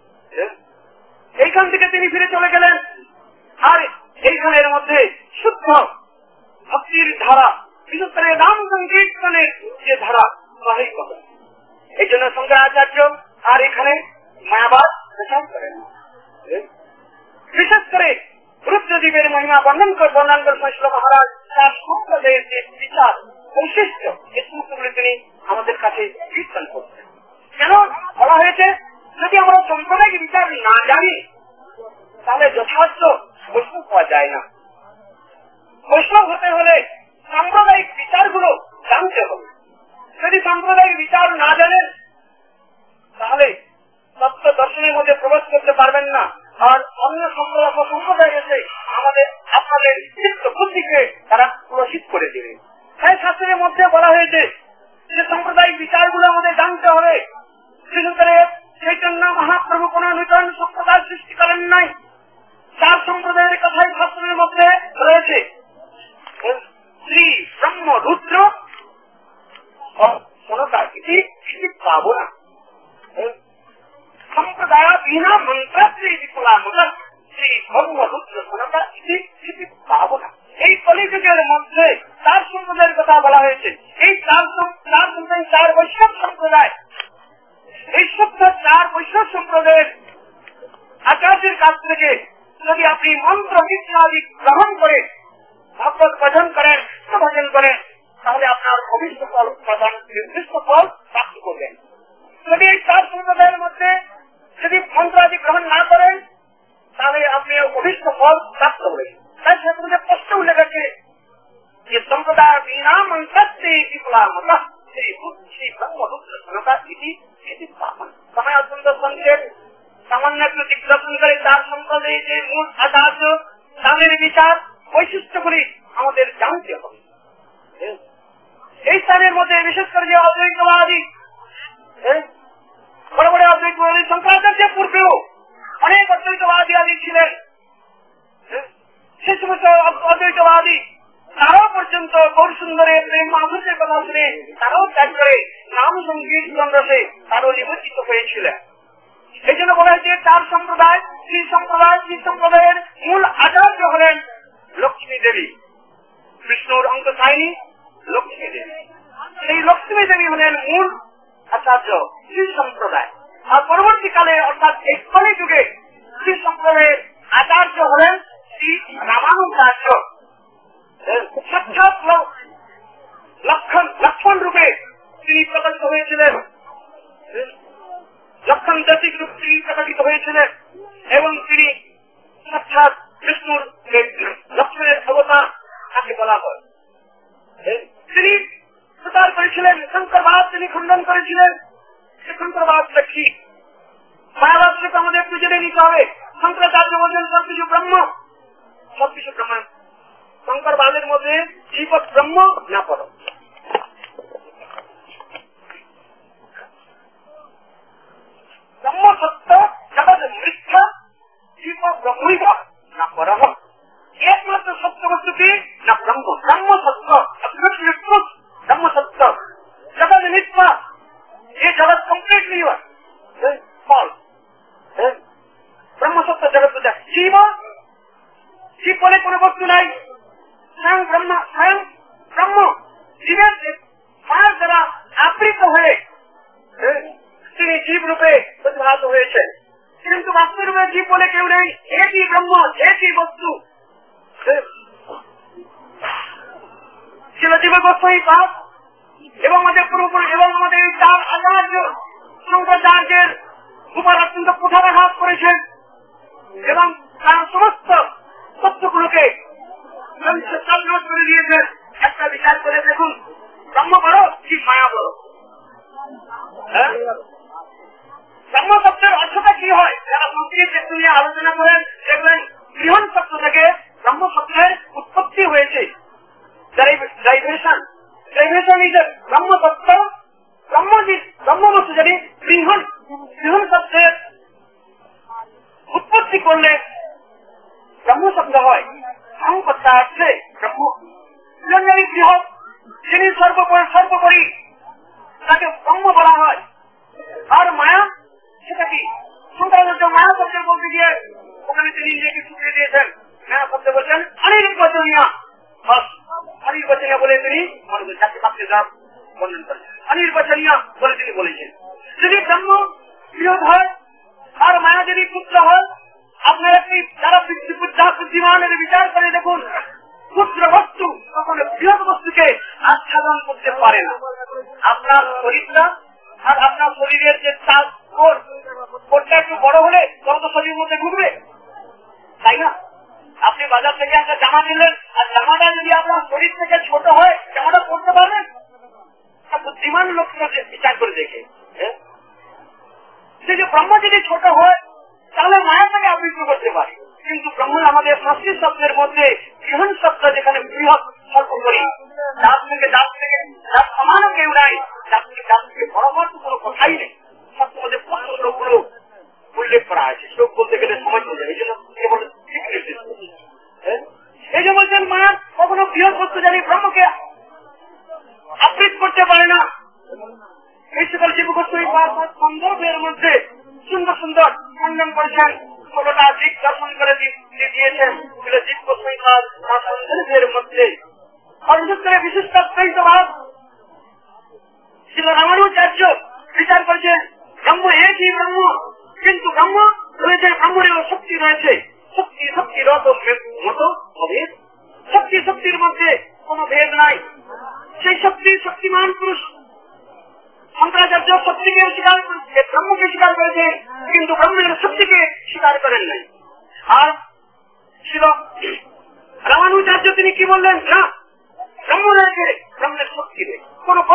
[SPEAKER 3] এইখান থেকে তিনি ফিরে চলে গেলেন। আর এইখানের মধ্যে শুদ্ধ ভক্তির ধারা, বিশেষ করে নাম সংকীর্তনের যে ধারা, প্রবাহিত হবে। এই জন্য শঙ্করাচার্য আর এখানে মায়াবাদ প্রচার করেন। বিশেষ করে রুদ্রদ্বীপের মহিমা বর্ণন করে শ্রী মহারাজ তার সম্প্রদায়ের যে বিচার বৈশিষ্ট্য, এই সমস্তগুলি তিনি আমাদের কাছে কীর্তন করছেন। কেন বলা হয়েছে, যদি আমরা সম্প্রদায়িক বিচার না জানি তাহলে যথার্থ বৈষ্ণব পাওয়া যায় না। বৈষ্ণব হতে হলে সাম্প্রদায়িক বিচারগুলো জানতে হবে। যদি সাম্প্রদায়িক বিচার না জানেন তাহলে তত্ত্ব দর্শনের মধ্যে প্রবেশ করতে পারবেন না। আর অন্য সম্প্রদায় এসে আপনাদের চিত্ত বুদ্ধিকে তারা প্রসিদ্ধ করে দেবে। তাই শাস্ত্রের মধ্যে বলা হয়েছে যে সাম্প্রদায়িক বিচারগুলো আমাদের জানতে হবে। বিশেষ করে চৈতন্য মহাপ্রভু কোন নূতন সম্প্রদায় সৃষ্টি করেন নাই। চার সম্প্রদায়ের কথাই শাস্ত্রের মধ্যে রয়েছে। শ্রী ব্রহ্ম রুদ্র কোনটা কিছু পাবো না। সম্প্রদায় বিনা মন্ত্র শ্রী ব্রহ্ম রুদ্র কোনটা কিছু পাবো না। এই কলিযুগের মধ্যে চার সম্প্রদায়ের কথা বলা হয়েছে। এই চার সম্প্রদায়, চার বৈষ্ণব সম্প্রদায়, এই সত্য চার বৈষ্ণব সম্প্রদায়ের আচার্যের কাছ থেকে যদি আপনি মন্ত্র ইত্যাদি গ্রহণ করে ভগবত ভজন করেন, ভজন করেন, তাহলে আপনার অভিষ্ট ফল প্রদান, নির্দিষ্ট ফল প্রাপ্ত করবেন। যদি এই চার সম্প্রদায়ের মধ্যে যদি মন্ত্রাদি গ্রহণ না করেন তাহলে আপনি অভিষ্ট ফল প্রাপ্ত হবেন। তাই সেগুলো স্পষ্ট উল্লেখ আছে যে सर्वदा वीणा मंत्रस्ते विपुलामतः श्री ब्रह्मरुद्र सनता समय अत्यंत संक्षेप सामान्य दिग्दर्शन करे তার সম্পর্কে যে মূল আচার্য তাদের বিচার বৈশিষ্ট্যগুলি আমাদের জানতে হবে। এই স্থানের মধ্যে বিশেষ করে যে অদ্বৈতবাদী বড় বড় অদ্বৈতবাদী শঙ্করাচার্যের পূর্বেও অনেক অদ্বৈতবাদী আদি ছিলেন। সে সমস্ত অদ্বৈতবাদী তারাও পর্যন্ত গৌরসুন্দরের প্রেম মাধুর্যের কথা শুনে তারাও ত্যাগ করে নাম সঙ্গীত রসে তারাও নিমজ্জিত হয়েছিলেন। এই জন্য বলা হয়েছে চার সম্প্রদায় শ্রী সম্প্রদায়ের মূল আচার্য হলেন লক্ষ্মী দেবী, বিষ্ণুর অঙ্ক সাইনি লক্ষ্মী দেবী। সেই লক্ষ্মী দেবী হলেন মূল আচার্য শ্রী সম্প্রদায়। আর পরবর্তীকালে অর্থাৎ এই কলি যুগে শ্রী সম্প্রদায়ের আচার্য হলেন শ্রী রামানুজাচার্য। সাক্ষাৎ লক্ষণ রূপে তিনি প্রকাশিত হয়েছিলেন, লক্ষণ জাতিক রূপ তিনি প্রকাশিত হয়েছিলেন এবং তিনি সাক্ষাৎ বিষ্ণুর লক্ষ্মণের অবতার তাকে বলা হয়। তিনি প্রচার করেছিলেন শঙ্করবাদ, তিনি খণ্ডন করেছিলেন। শঙ্করবাদটা কি? মায়াবাদকে আমাদের একটু জেনে নিতে হবে। শঙ্করাচার্য বলছেন সবকিছু ব্রহ্ম, সবকিছু ব্রহ্ম। শঙ্করবাদের মধ্যে জীব ব্রহ্ম না পর, ব্রহ্ম সত্য জগৎ মিথ্যা, জীব ব্রহ্মই না পর। একমাত্র সত্য বস্তু কি না ব্রহ্ম। ব্রহ্ম সত্য, ব্রহ্ম সত্য, জগৎ মিথ্যা। ये जगत कंप्लीट नहीं हुआ फॉल्स। ब्रह्म सत्य जगत जीव जीव बोले कोई वस्तु नहीं, स्वयं ब्रह्म जीवेर मायार द्वारा आवृत हुए তিনি জীব রূপে প্রতিভাত হয়েছেন, কিন্তু বাস্তব রূপে জীব বলে কেউ নেই। একই ব্রহ্ম, একই বস্তু ছিল জীবের বস্তুই পাপ। এবং আমাদের পূর্বপুরুষ এবং আমাদের চার আচার্য শঙ্করাচার্যের উপর অত্যন্ত কুঠারাঘাত করেছেন এবং তার সমস্ত তত্ত্বগুলোকে নাশ করে দিয়েছেন। একটা বিচার করে দেখুন, ব্রহ্ম বড় কি মায়া বড়? ব্রহ্ম শব্দের অর্থটা কি হয়? যারা সংস্কৃত নিয়ে আলোচনা করেন দেখবেন বৃহৎ শব্দ থেকে ব্রহ্ম শব্দের উৎপত্তি হয়েছে। ব্রহ্ম তত্ত্ব ব্রহ্ম বস্তু যদি বৃহৎ শব্দের উৎপত্তি করলে ব্রহ্ম শব্দ হয়। সংকর্তা আছে ব্রহ্ম বৃহৎ, যিনি সর্বোপরি তাকে ব্রহ্ম বলা হয়। আর মায়া সেটা কি? শঙ্করাচার্য মায়া শব্দ বলতে গিয়ে ওখানে তিনি নিজেকে শুকিয়ে দিয়েছেন। মায়া শব্দ বলছেন অনির্বচনীয়, অনির্বচনীয় বলে তিনি যাকে পাত্রে যা বর্ণন করেছেন, অনির্বচনীয় বলে তিনি বলেছেন। যদি ব্রহ্ম বৃহৎ হয় আর মায়া যদি পুত্র হয়, আপনারা কি যারা বুদ্ধিমানের বিচার করে দেখুন, ক্ষুদ্র বস্তু কখনো বৃহৎ বস্তুকে আচ্ছাদন করতে পারে না। আপনার শরীরটা আর আপনার শরীরের যে চাপ কোটটা একটু বড় হলে তত শরীরের মধ্যে ঢুকবে, তাই না? আপনি বাজার থেকে একটা জামা নিলেন আর জামাটা যদি আপনার শরীর থেকে ছোট হয় জামাটা পড়তে পারবেন? বুদ্ধিমান লোকটা বিচার করে দেখে যে ব্রহ্ম যদি ছোট হয় তাহলে মায়াটাকে আবৃত করতে পারে। কিন্তু ব্রহ্ম আমাদের সংস্কৃত শব্দের মধ্যে বৃহৎ শব্দ, যেখানে বৃহৎ সর্বোপরি, যার সমানও কেউ নাই, যার থেকে বড় হওয়ার তো কোনো কথাই নেই। শব্দের মধ্যে পূর্ণ শ্লোকগুলো উল্লেখ করা আছে। শ্লোক বলতে গেলে সময় চলে যায়, এই জন্য কেবল এই যে বলছেন মায়া কখনো বৃহৎ বস্তু জানি ব্রহ্মকে আবৃত করতে পারে না। এই সকল জীববস্তু সন্দর্ভের মধ্যে সুন্দর সুন্দর খণ্ডন করেছেন, 16টা দিক দর্শন করে দিয়েছেন। সন্দর্ভের মধ্যে বিশিষ্ট দ্বৈতবাদ ছিল। রামানুজাচার্য বিচার করেছেন ব্রহ্ম একই ব্রহ্ম, কিন্তু ব্রহ্ম রয়েছে, ব্রহ্মেরও শক্তি রয়েছে। শক্তির মতো অভেদ, শক্তির মধ্যে কোন ভেদ নাই। সেই শক্তিমান পুরুষ শঙ্করাচার্য শক্তিকে স্বীকার করেছে, ব্রহ্মকে স্বীকার করেছে, কিন্তু ব্রহ্মের শক্তিকে স্বীকার করেন নাই। আর ছিল রামানুজাচার্য, তিনি কি বললেন? না, ব্রহ্ম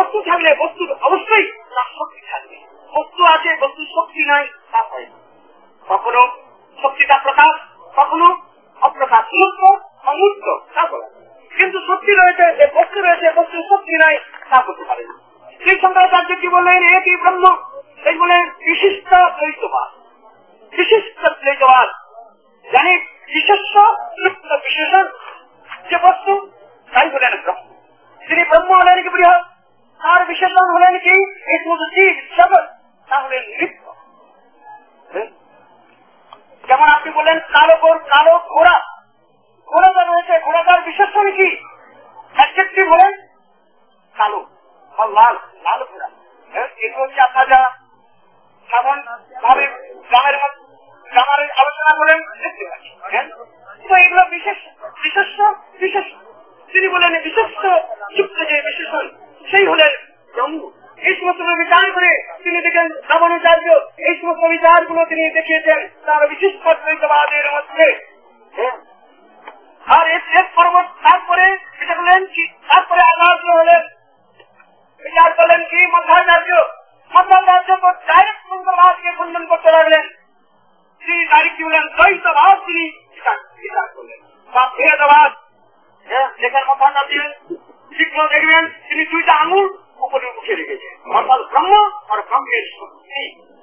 [SPEAKER 3] বস্তু থাকলে বস্তু অবশ্যই তার শক্তি থাকবে। বস্তু আছে, বস্তুর শক্তি নাই, তা হয় না। কখনো শক্তিটা প্রকাশ, কখনো অপ্রকাশ, মুক্ত অমূর্ত, তা বলা। কিন্তু শক্তি রয়েছে, বস্তু রয়েছে, বস্তুর শক্তি নাই, তা করতে পারে না। সেই শঙ্করাচার্য কি বললেন? একই ব্রহ্ম। এই বলেন বিশিষ্ট দ্বৈতবাদ। বিশিষ্ট দ্বৈতবাদ জানি বিশেষ্য যুক্ত বিশেষণ যে বস্তু, তাই বলেন ব্রহ্ম। তিনি ব্রহ্ম হলেন কি বৃহৎ, তার বিশেষণ হলেন কি এই সমস্ত জীব জগৎ, তা হলেন নিত্য। যেমন আপনি বললেন কালো কালো ঘোড়া, ঘোড়াটা রয়েছে, ঘোড়াটার বিশেষণ কি? অ্যাডজেক্টিভ হলেন কালো বা লাল, লাল ঘোড়া। এগুলো হচ্ছে আপনার যা সাধারণ ভাবে গ্রামের আলোচনা করেন দেখতে পাচ্ছি। তো এগুলো বিশেষ বিশেষ্য বিশেষ। তিনি বলেন বিশেষ্য যুক্ত যে বিশেষণ, সেই হলেন ব্রহ্ম। এই সমস্ত বিচার করে তিনি দেখেন রামানুচার্য এই সমস্ত বিচারগুলো তিনি দেখিয়েছেন তার বিশিষ্ট দ্বৈতবাদের মধ্যে। আর এর পরবর্তী তারপরে এটা বলেন কি, তারপরে আচার্য হলেন বিচার করলেন কি মধ্যাচার্য। মধ্যাচার্য তো ডাইরেক্ট সুন্দরবাদকে খণ্ডন করতে লাগলেন। তিনি ডাইরেক্ট বললেন দ্বৈতবাদ তিনি বিচার করলেন বা ভেদবাদ। যেখানে মধ্যাচার্য শীঘ্র দেখবেন তিনি দুইটা আঙুল উপরে উঠে রেখেছেন, অর্থাৎ ব্রহ্ম আর ব্রহ্মের শক্তি।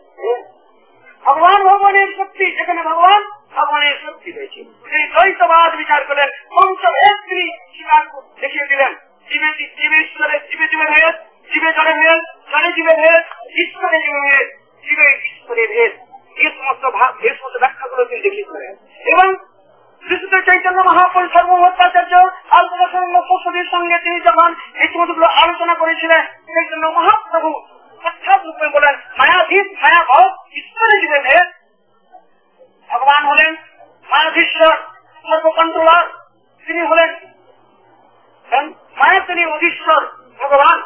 [SPEAKER 3] ভগবান ভগবানের শক্তি, যেখানে ভগবান ভগবানের শক্তি রয়েছে। তিনি দ্বৈতবাদ বিচার করলেন। পঞ্চভেদ তিনি স্বীকার দেখিয়ে দিলেন। জীবে ঈশ্বরের, জীবে জীবে ভেদ, জীবে জড়ে ভেদ, জড়ে জীবে ভেদ, ঈশ্বরে জীবে ভেদ, জীবে ঈশ্বরের ভেদ। এই সমস্ত ব্যাখ্যাগুলো তিনি দেখিয়ে দিলেন। এবং বিশুদ্ধ চৈতন্য মহাপুরুষ সর্বভট্টাচার্য আলোচনার সঙ্গে তিনি যখন এই সমস্তগুলো আলোচনা করেছিলেন, চৈতন্য মহাপ্রভু সাক্ষাৎ রূপে বলেন মায়াধীশ মায়াভব ঈশ্বরের জীবে ভেদ। ভগবান হলেন মায়াধীশ্বর, সর্বকন্ট্রোলার। তিনি হলেন মায়া, তিনি অধীশ্বর ভগবান।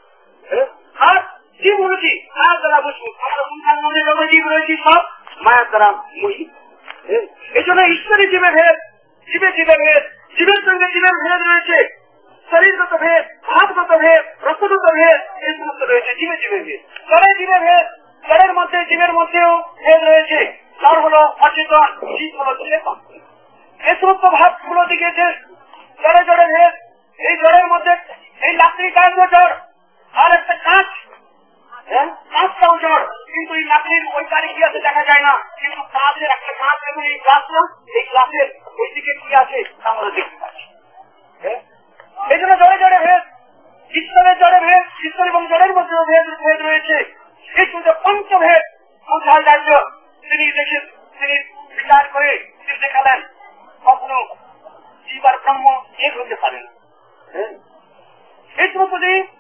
[SPEAKER 3] আর জীব হল কি মায়ার দ্বারা বসু। আমরা সংখ্যার মধ্যে যত জীব রয়েছি সব মায়ার দ্বারা বসি। এই জন্য ঈশ্বরের জীবে ভেদ, জীবে জীবে ভেদ, জীবের সঙ্গে জীবের ভেদ রয়েছে, শরীরগত ভেদ, ভাবগত ভেদ, রসগত ভেদ, এই সমস্ত রয়েছে জীবে জীবে ভেদ। জড়ে জীবে ভেদ, জড়ের মধ্যে জীবের মধ্যেও ভেদ রয়েছে। জড় হল অচেতন, জীব হল চেতন। এই সমস্ত ভাবগুলো দিকেছে জড়ে জড়ে ভেদ। এই জড়ের মধ্যে এই লাকড়ি কাঠও জড়, আর একটা কাঁচ, কাঁচটাও জড়। কিন্তু এই লাকড়ির ওই তারিখ কি আছে দেখা যায় না, কিন্তু কাঁচের একটা কাঁচ এবং এই গ্লাসটা, এই গ্লাসের ওই দিকে কি আছে আমরা দেখতে পাচ্ছি। এই জন্য জড়ে জড়ে ভেদ, ঈশ্বরের জড়ে ভেদ, ঈশ্বর এবং জড়ের মধ্যেও ভেদ রয়েছে। এই কিন্তু পঞ্চভেদ মধ্যাচার্য তিনি বিচার করে তিনি দেখালেন কখনো জীব আর ব্রহ্ম এক হতে পারে না। এই সমস্ত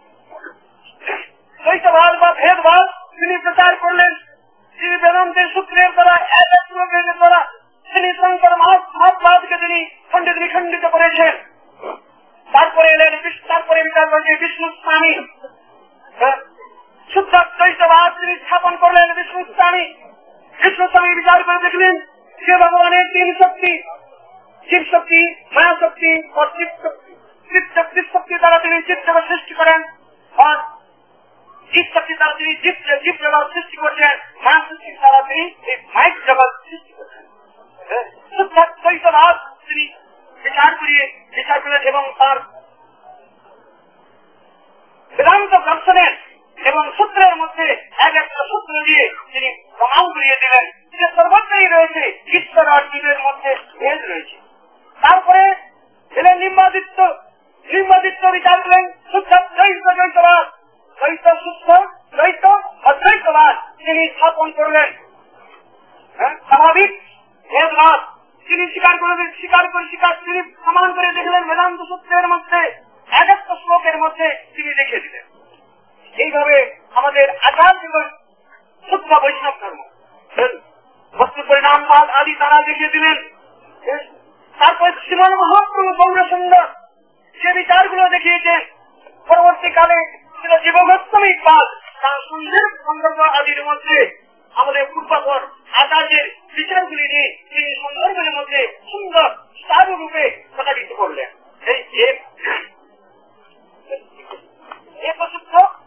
[SPEAKER 3] দ্বৈতবাদ বা ভেদবাদ তিনি প্রচার করলেন। তিনি বেদান্তের সূত্রের দ্বারা দ্বারা তিনি শঙ্কর মহাবাদকে তিনি খণ্ডিত করেছেন। তারপরে এলেন, তারপরে বিচার করেছে বিষ্ণু স্বামী। শুদ্ধ দ্বৈতবাদ তিনি স্থাপন করলেন বিষ্ণু স্বামী। বিষ্ণু স্বামী বিচার করে দেখলেন যে ভগবানের তিন শক্তি, জীব শক্তি, মায়া শক্তি ও চিৎ শক্তি দ্বারা তিনি চিৎ জগৎ সৃষ্টি করেন। আর জীব শক্তি দ্বারা তিনি জীব জগৎ সৃষ্টি করছেন, মায়া শক্তির দ্বারা তিনি এই মাইক জগৎ সৃষ্টি করছেন। শুদ্ধ দ্বৈতবাদ তিনি বিচার করেন এবং তার বেদান্ত দর্শনের এবং সূত্রের মধ্যে এক একটা সূত্র দিয়ে তিনি প্রমাণ করিয়ে দিলেন যে সর্বত্রই রয়েছে ঈশ্বর আর জীবের মধ্যে ভেদ রয়েছে। তারপরে এলেন নিম্বাদিত্য বিচার করলেন শুদ্ধ দ্বৈতবাদ, দ্বৈত শুদ্ধ দ্বৈত অদ্বৈতবাদ তিনি স্থাপন করলেন। স্বাভাবিক ভেদবাদ তিনি তিনি প্রমাণ করে দেখলেন বেদান্ত সূত্রের মধ্যে, এক একটা শ্লোকের মধ্যে তিনি লিখে দিলেন। এইভাবে আমাদের আচার জীবন শুদ্ধ বৈষ্ণব ধর্ম, বস্তু পরিণামবাদ আদি তারা দেখিয়ে দিলেন। তারপর শ্রীমান মহাপ্রভু গৌর সুন্দর যে বিচারগুলো দেখিয়েছেন, পরবর্তীকালে ছিল জীবগোস্বামী পাদ তার সৌন্দর্য আদির মধ্যে আমাদের পূর্বাপর আচার্যের বিচারগুলি নিয়ে তিনি সৌন্দর্যের মধ্যে সুন্দর সারূপে প্রকাশিত করলেন। এই প্রসিদ্ধ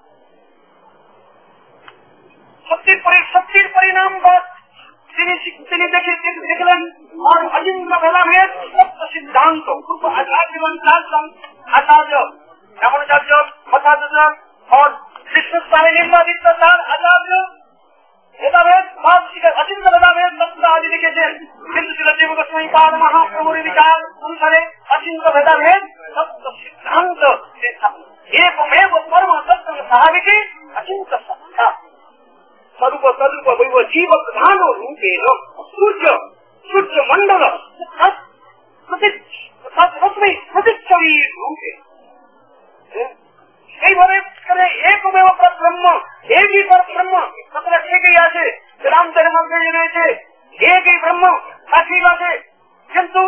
[SPEAKER 3] সম্পদ তিনি দেখলেন और अजिंक्य भेदाभेद सत्य सिद्धांत पूर्व आचार्य रामानुजाचार्य मध्वाचार्य और विष्णु स्वामी निर्मादित्याचार्य आचार्य भेदाभेद अचिंत्य भेदाभेद सत्य आदि लिखेছেন কিন্তু জীব গোস্বামী পাদ মহাপ্রভুর বিচার অনুসারে अचिंत्य भेदाभेद सत्य सिद्धांत एकमेव परम सत्य स्वाभाविकी अचिंत्य सत्ता स्वरूप स्वरूप वैव जीव प्रधान रूपेण सूर्य मंडल প্রতিচ্ছবি রূপে এইভাবে একমেব ব্রহ্ম একই ব্রহ্ম কথাটা ঠিকই আছে রামচের মধ্যে রয়েছে একই ব্রহ্ম সাক্ষী আছে কিন্তু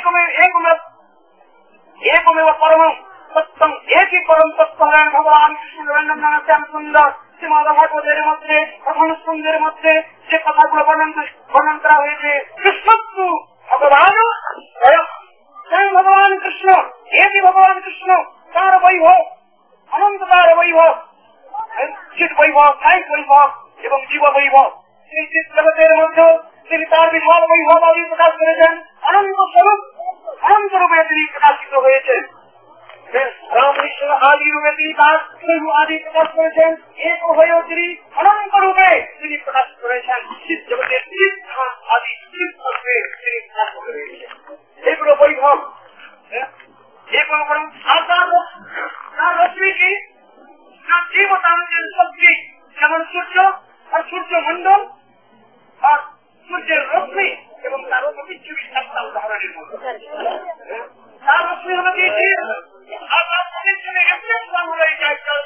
[SPEAKER 3] একমেব পরম সত্যম একই পরম সত্য হলেন ভগবান কৃষ্ণের নাম শ্যাম সুন্দর শ্রীমদ ভাগবতের মধ্যে প্রথম স্কন্ধের মধ্যে যে কথাগুলো বর্ণন করা হয়েছে কৃষ্ণস্তু ভগবান স্বয়ং ভগবান কৃষ্ণ একই ভগবান কৃষ্ণ তার বৈভব অনন্ত তার বৈভব চিৎ বৈভব কায়িক বৈভব এবং জীব বৈভব সেই চিৎ জগতের মধ্যে তিনি তার বিশাল বৈভব আদি প্রকাশ করেছেন অনন্ত স্বরূপ অনন্ত রূপে তিনি প্রকাশিত হয়েছেন রামকৃষ্ণ আদি রূপে তিনি তার প্রভু আদি প্রকাশ করেছেন এক হয়েও তিনি অনন্ত রূপে তিনি প্রকাশ করেছেন চিৎ জগতের আদি রূপে তিনি প্রকাশ করেছেন এগুলো বৈভব এগুলো বরং তার রশ্মি কি জীব তাদের শক্তি যেমন সূর্য আর সূর্য মন্ডল আর সূর্যের রশ্মি এবং তার প্রতিচ্ছবি একটা উদাহরণের মতো তার রশ্মি হলো দিয়েছি আর তার প্রতিচ্ছবি এমন হলো এই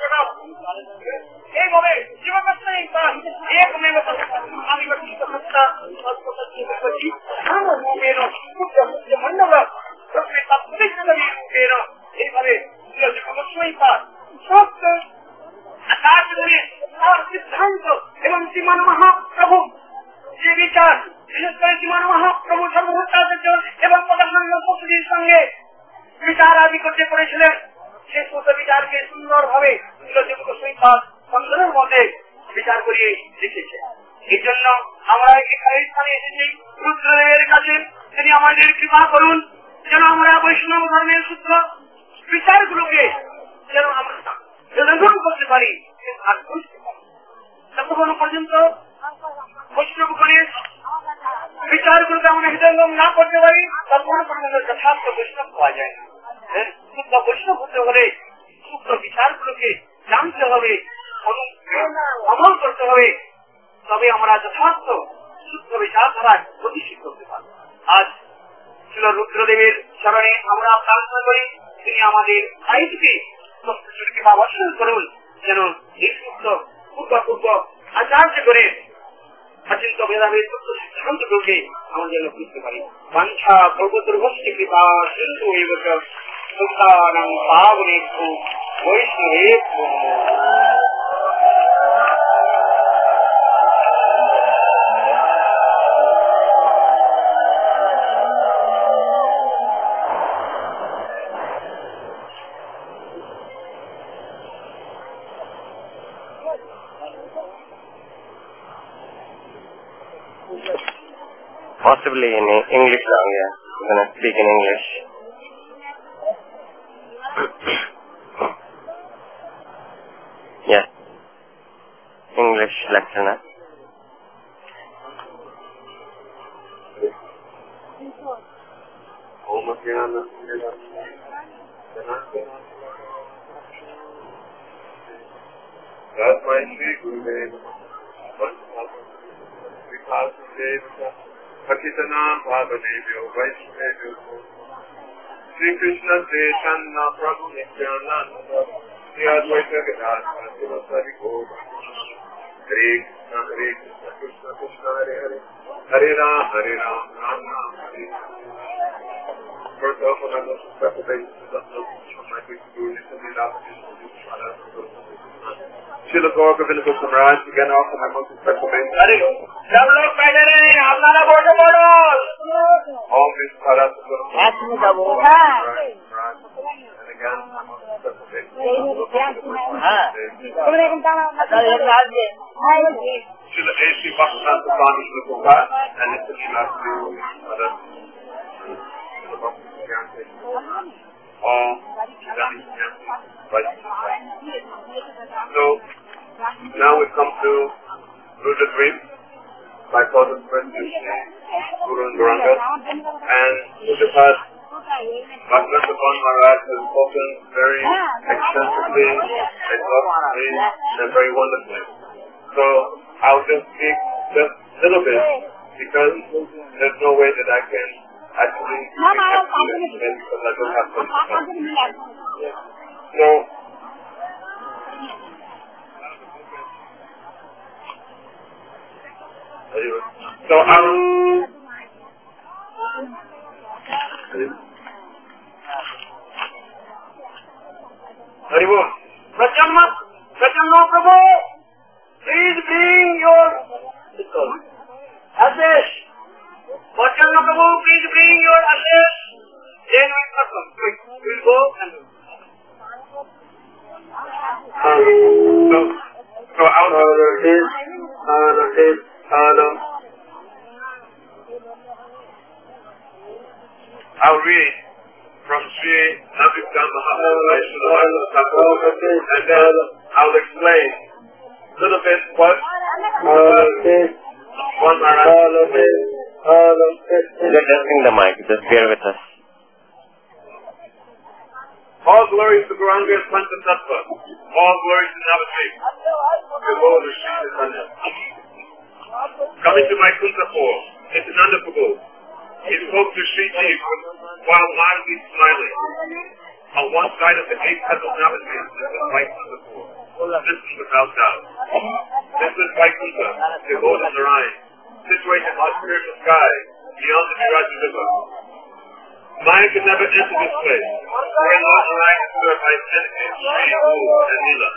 [SPEAKER 3] এইভাবে জীবকৃষ্ণ একমেব আমি সত্তা সূর্য মন্ডল রশ্মি তার প্রতিচ্ছবি রূপেণ এইভাবে জীবকৃষ্ণই পার সত্য আচার্য তার সিদ্ধান্ত এবং শ্রীমান মহাপ্রভু যে বিচার বিশেষ করে শ্রীমান মহাপ্রভু সর্বভূতাচার্য এবং প্রধানন্দ সরস্বতীর সঙ্গে বিচার আদি করতে করেছিলেন সে সূত্র বিচারকে সুন্দর ভাবে সন্ধানের মধ্যে বিচার করিয়ে লিখেছে। এই জন্য আমরা এখানে স্থানে এসেছি রুদ্রদেবের কাছে তিনি আমাদের কৃপা করুন যেন আমরা বৈষ্ণব ধর্মের সূত্র বিচারগুলোকে যেন আমরা করতে পারি ততক্ষণ পর্যন্ত বৈষ্ণবগণের বিচারগুলোকে আমরা হৃদয়ঙ্গম না করতে পারি ততক্ষণ পর্যন্ত যথার্থ বৈষ্ণব পাওয়া যায় না। শুদ্ধ বৈষ্ণব হতে হলে শুদ্ধ বিচারগুলোকে জানতে হবে আমল করতে হবে তবে আমরা যথার্থ শুদ্ধ বিচারধারায় প্রতিষ্ঠিত করতে পারব। আজ ছিল রুদ্রদেবের চরণে আমরা প্রার্থনা করি তিনি আমাদের আয়ুষকে অবশ্যই করুন যেন এই সূত্র পূর্ব আচার্য করে অচিন্ত ভেদাভেদ সত্য সিদ্ধান্তগুলোকে আমরা যেন বুঝতে পারি। বাঞ্ছা প্রভুতুর্ভস্তি কৃপা সিন্ধু এবছর সুলতানাং পাবনেভ্যো বৈষ্ণবেভ্যো।
[SPEAKER 2] Possibly in English song, yeah. I'm gonna speak in English. Yeah. English lecture now.
[SPEAKER 5] That's my Sri Gurudev. Pakitana Bhavanebhyo Vaishnavyo Sri Krishna Chaitanya Prabhu Nityananda Sri Advaita Gadadhara Sivasari Gora Hare Krishna Krishna Krishna Hare Hare Hare Ram Ram Ram Hare First of all, I must separate the my big Guru Nityananda Srila Gauravinda Goswami began off and I must special mention.
[SPEAKER 3] सब लोग बैठे रहे अपना बोलो बोलो
[SPEAKER 5] All this Bharat and again I must special mention. Srila A.C. Bhaktivedanta Swami Srila Prabhupada and Nitya Srila Mother all so now we come to Rudra Dream by Father President Guru and Gauranga, and Pujapad Bhaktivedanta Swami Maharaj has spoken very extensively, exhaustively, and very wonderfully. So I'll just speak just a little bit because there's no way that I can actually speak because I don't have some time. So I'll Haribo.
[SPEAKER 3] Prajanna Prabhu, please bring your ashes. Prajanna Prabhu, please bring your ashes. Then we'll go and
[SPEAKER 5] so I'll I'll read from Sri Navikam Mahaprabhu and then I'll explain a little bit what one Maharaj.
[SPEAKER 2] You're adjusting the mic, just bear with us.
[SPEAKER 5] All glories to Gauranga and Panchatattva. All glories to Navadvip. Behold the Sri Chaitanya. Coming to my Kuntapur, it's Nanda Prabhu. He spoke to Sri Ji while mildly smiling. On one side of the 8-petal Navadvip is the white Kuntapur. This is without doubt. This is Vaikuntha, the golden Narayan, situated in the spiritual sky beyond the Viraja River. Maya could never enter this place. Where Lord Narayan is served by his enemies, Sri, Uru, and Nila.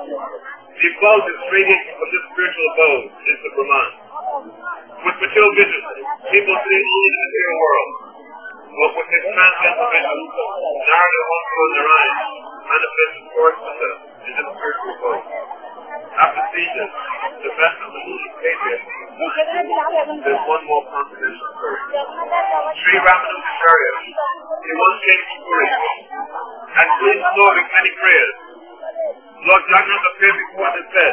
[SPEAKER 5] The abode is radiating from this spiritual abode is the Brahman. With material vision, people see only the material world. But with his transcendental vision, Narada also Narayan manifests his Gauranga in this spiritual abode. After seeing this, the best of the Lulu Patriot, there's one more confidential story. Sri Ramanujacharya, he once came to Puri, and pleased the Lord with many prayers. Lord Jagannath appeared before him and said,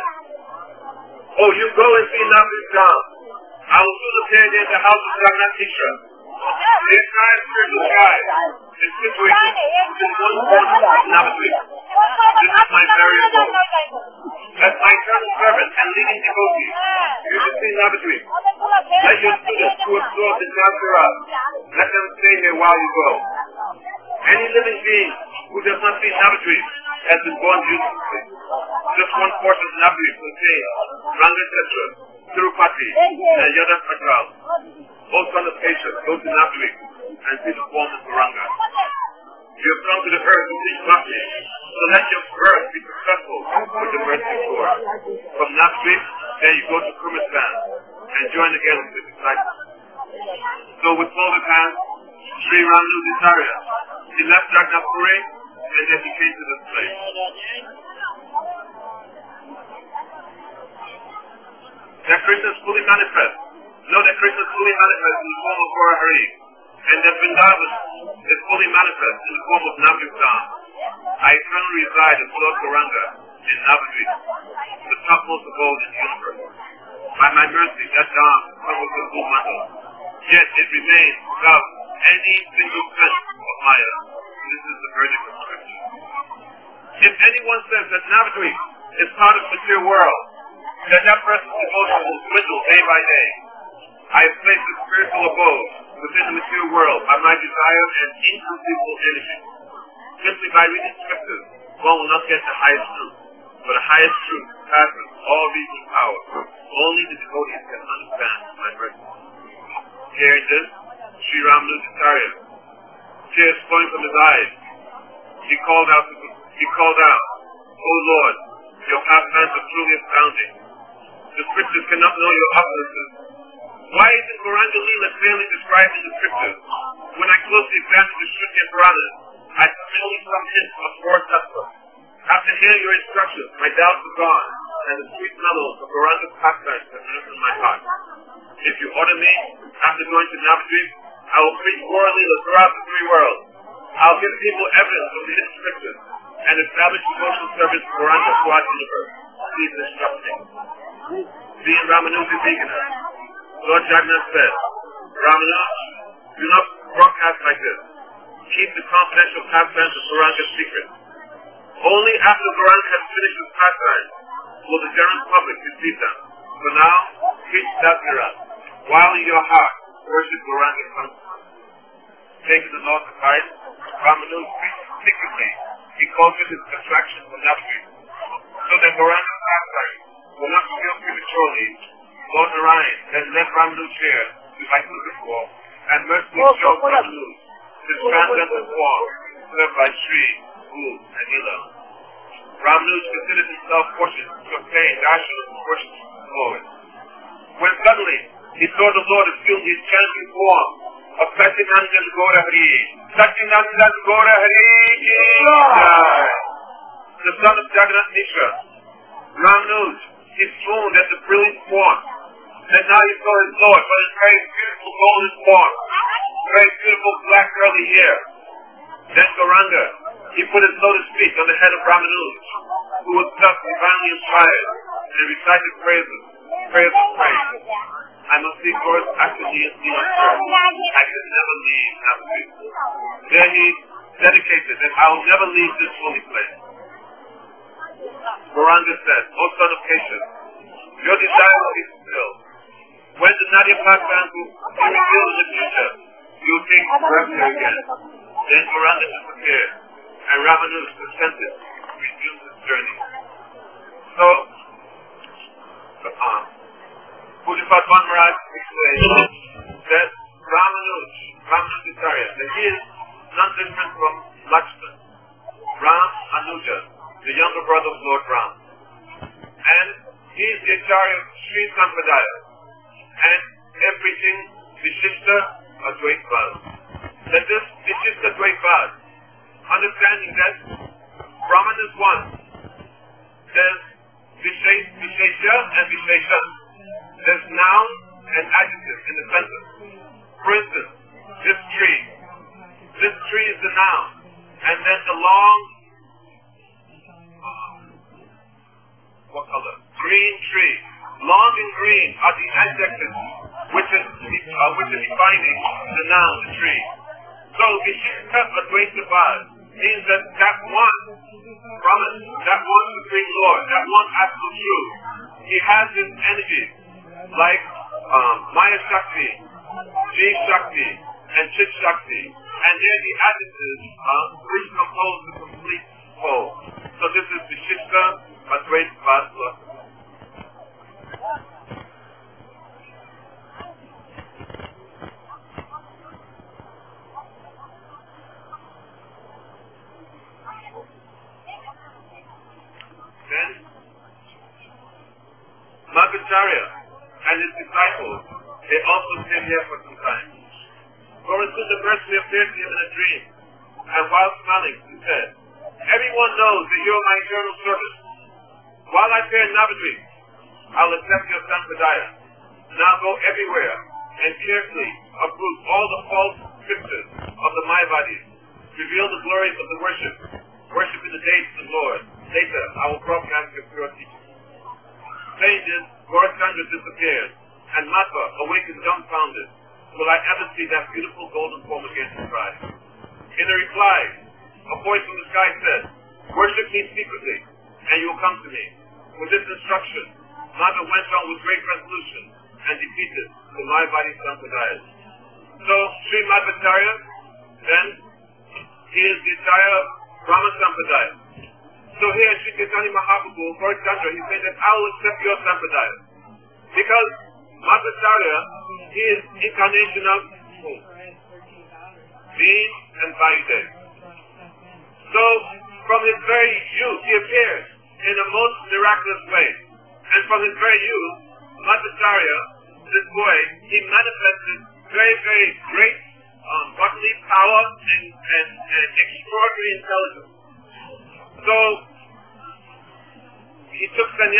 [SPEAKER 5] "Oh, you go and see Navadvip Dham. I will soon appear near the house of Jagannath Isha. The entire spiritual sky is situated in one corner of Navadvip. This is my very abode. As my eternal servant and leading devotee, you should see Navadvip. Let your students who absorb the Jagara, let them stay here while you go. Any living being who does not see Navadvip has been born uselessly. Just one portion of Navadvip contains Rangachetra, Tirupati, and Yadav Patal. Both sons of Kesha go to Navadvip and see the form of Gauranga. You have come to the earth to seek bhakti, so let your birth be successful with the birth before. From Navadvip, then you go to Kurmastan and join again with the disciples. So with folded hands, Sri Ramanujacharya, he left Jagannath Puri and then he came to this place. That Krishna is fully manifest. Know that Krishna is fully manifest in the form of Gaura Hari, and that Vrindavan is fully manifest in the form of Navadvip Dham. I eternally reside in Lord Gauranga in Navadvip, the topmost abode in the universe. By my mercy, that Dham covers the full mantle. Yet it remains without any single sense of Maya. This is the verdict of Scripture. If anyone says that Navadvip is part of the material world, then that person's devotion will dwindle day by day. I have placed the spiritual abode within the material world by my desire and inconceivable energy. Simply by reading scriptures, one will not get the highest truth. For the highest truth passes all reasoning power. Only the devotees can understand my mercy. Hearing this, Sri Ramanujacharya, tears flowing from his eyes, he called out, "O Lord, your pastimes are truly astounding. The scriptures cannot know your opulences. Why isn't Gauranga Leela clearly described in the scriptures? When I closely examined the Shruti and Puranas, I found only some hints of four tattva. hear your instructions, my doubts are gone, and the sweet mellows of Gauranga's pastimes have ministered my heart. If you order me, after going to Navadvip, I will preach orally throughout the three worlds. I'll give people evidence of the hidden scriptures and establish social service for Gauranga throughout the universe. Please instruct me. Being Ramanuja Veganer, Lord Jagannath said, Ramanuja, do not broadcast like this. Keep the confidential pastimes of Gauranga secret. Only after Gauranga has finished his pastimes will the general public receive them. For now, preach Dasgara, while in your heart worship Gauranga constantly. Taking the Lord's advice, Ramanuja preached secretly. He cultured his attraction for Navadvip, so that Gauranga's pastimes will not be killed prematurely. Lord Narayan then led Ramanuja here to Vaikuntha and mercifully showed Ramanuja his transcendental form, served by Sri, Guru, and Nila. Ramanuja considered himself fortunate to obtain darshan worship from the Lord. When suddenly he saw the Lord assume his chanting form of Satyanandan Gaura Hari, Satyanandan Gaura Hari, the son of Jagannath Mishra. Ramanuja, he swooned at the brilliant form, and now he saw his Lord with his very beautiful golden form, very beautiful black curly hair. Then Gauranga, he put his lotus feet on the head of Ramanuja, who was thus divinely inspired, and recited praises of praise. I must see first after he is seen on earth. I can never leave Navadvip. There he dedicated that I will never leave this holy place. Gauranga said, O son of Keshav, your desire will be fulfilled. When the Nadia pastimes will be revealed in the future, you will take breath here again. Then Gauranga disappeared, and Ramanuja consented to resume his journey. So, Pujapad Van Maharaj explained that Ramanujacharya, that he is none different from Lakshman, Ram Anuja, the younger brother of Lord Ram. And he is the Acharya of Sri Sampradaya, and everything Vishishta Advaitvad. That this Vishishta Advaitvad, understanding that Brahman is one, there's Vishesha and Vishesha. There's noun and adjective in the sentence. For instance, this tree is the noun, and then the long, what color? Green tree. Long and green are the adjectives which is defining the noun, the tree. So Vishishta Advaitavad means that one Brahman, that one Supreme Lord, that one absolute truth, he has this energy like Maya Shakti, Ji Shakti, and Chit Shakti, and they're the adjectives which compose the complete whole. So this is Vishishta Advaitavad. Then Madhvacharya and his disciples, they also stayed here for some time. Gauranga mercifully appeared to him in a dream, and while smiling, he said, everyone knows that you are my eternal servant. While I stay in Navadvip, I'll accept your Sampradaya. Now go everywhere and carefully uproot all the false scriptures of the Mayavadis. Reveal the glories of the worship in the days of the Lord. Later, I will broadcast your pure teaching. Saying this, Gaurachandra disappeared, and Madhva awakened dumbfounded. Will I ever see that beautiful golden form again? He cried. In a reply, a voice from the sky said, worship me secretly, and you will come to me. With this instruction, Madhva went on with great resolution and defeated the Mayavadi Sampradayas. So, Sri Madhvacharya, then, he is the Acharya of Brahma Sampradaya. So here, Sri Chaitanya Mahaprabhu, Gaurachandra, he said that I will accept your Sampradaya. Because Madhvacharya, he is incarnation of Deen and Vayudev. So, from his very youth, he appears in a most miraculous way. And from his very youth, Madhvacharya, this boy, he manifested very, very great bodily power and extraordinary intelligence. So,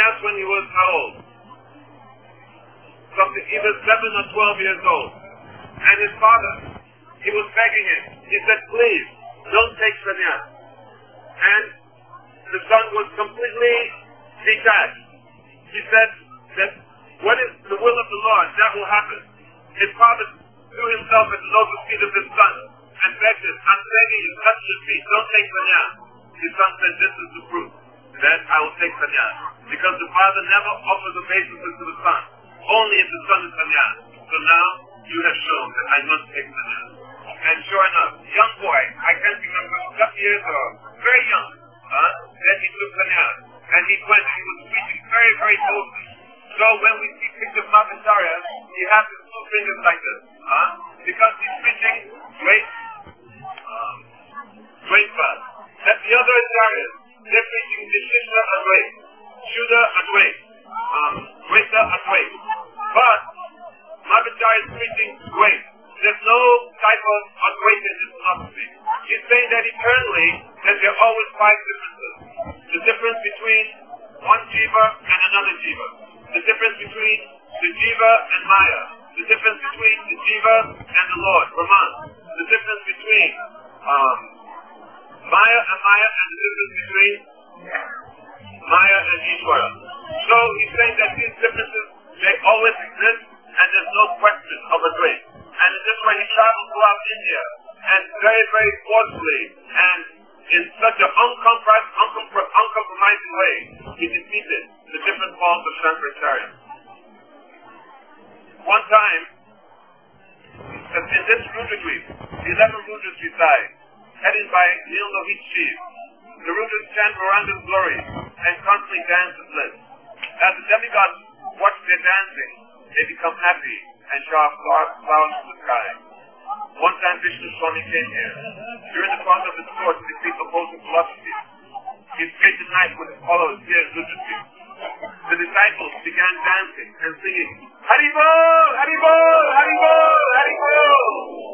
[SPEAKER 5] sannyas when he was how old? Something either 7 or 12 years old. And his father, he was begging him. He said, please, don't take sannyas. And the son was completely detached. He said that what is the will of the Lord, that will happen. His father threw himself at the lotus feet of his son and begged him, I'm begging you, touch your feet, don't take sannyas. His son said, this is the proof that I will take sannyas. Because the father never offers obeisances to the son, only if the son is sannyas. So now you have shown that I must take sannyas. And sure enough, young boy, I can't remember, some years or very young, then he took sannyas. And he went, he was preaching very, very boldly. So when we see pictures of Mahacharya, he has his two fingers like this. Because he's preaching great fast. That the other acharyas, they're preaching Vishishta Advait, Shuddha Advait, Dvaita Advait. But Mahacharya is preaching great. There's no type of Advaita in his philosophy. He's saying that eternally, that there are always 5 differences. The difference between one jiva and another jiva. The difference between the jiva and Maya. The difference between the jiva and the Lord, Brahman. The difference between Maya and the difference between Maya and Ishvara. So he's saying that these differences, they always exist and there's no question of a great. And in this way he traveled throughout India and very, very forcefully and in such an uncompromising way, he defeated the different forms of Shankaracharya. One time, in this Rudradweep, the 11 Rudras reside, headed by Neil Lohit Shiv. The Rudras chant Varanga's glory and constantly dance with bliss. As the demigods watch their dancing, they become happy and shower flowers from the sky. One time Vishnu Swami came here. During the course of his course to defeat opposing philosophy, he stayed the night with his followers here in Rudradweep. The disciples began dancing and singing, Hari Bol, Hari Bol, Hari Bol, Hari Bol.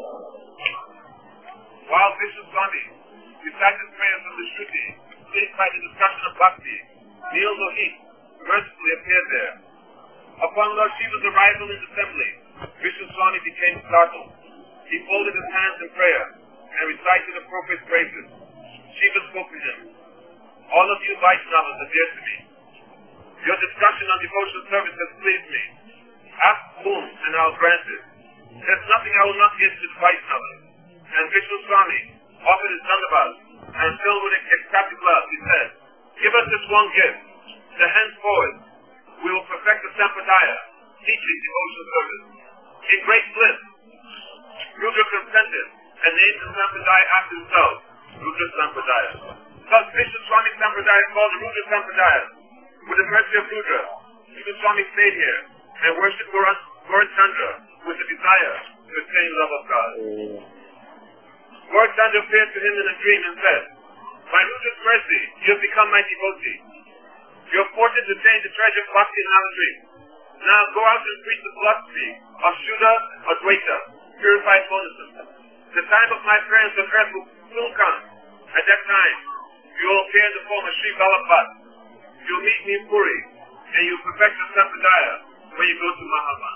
[SPEAKER 5] While Vishnu Swami recited prayers from the Shruti, pleased by the discussion of Bhakti, Neil Lohit mercifully appeared there. Upon Lord Shiva's arrival in the assembly, Vishnu Swami became startled. He folded his hands in prayer and recited appropriate praises. Shiva spoke to him. All of you Vaishnavas are dear to me. Your discussion on devotional service has pleased me. Ask whom and I'll grant it. There's nothing I will not give to the Vaishnavas. And Vishnu Swami offered his Dandavat and filled with ecstatic love, he said, give us this one gift, that henceforward we will perfect the Sampradaya, teaching devotional service. In great bliss, Rudra consented and named the Sampradaya after himself, Rudra Sampradaya. Thus, Vishnu Swami Sampradaya is called the Rudra Sampradaya. With the mercy of Rudra, Vishnu Swami stayed here and worshipped Gaurachandra with the desire to attain love of God. Gaurachandra appeared to him in a dream and said, by Rudra's mercy, you have become my devotee. You have fortune to attain the treasure of bhakti and knowledge. Now go out and preach the philosophy of Shuddha Advaita, purified monism. The time of my presence on earth will soon come. At that time, you will appear in the form of Sri Vallabhat. You will meet me in Puri, and you will perfect the Sampradaya when you go to Mahavan.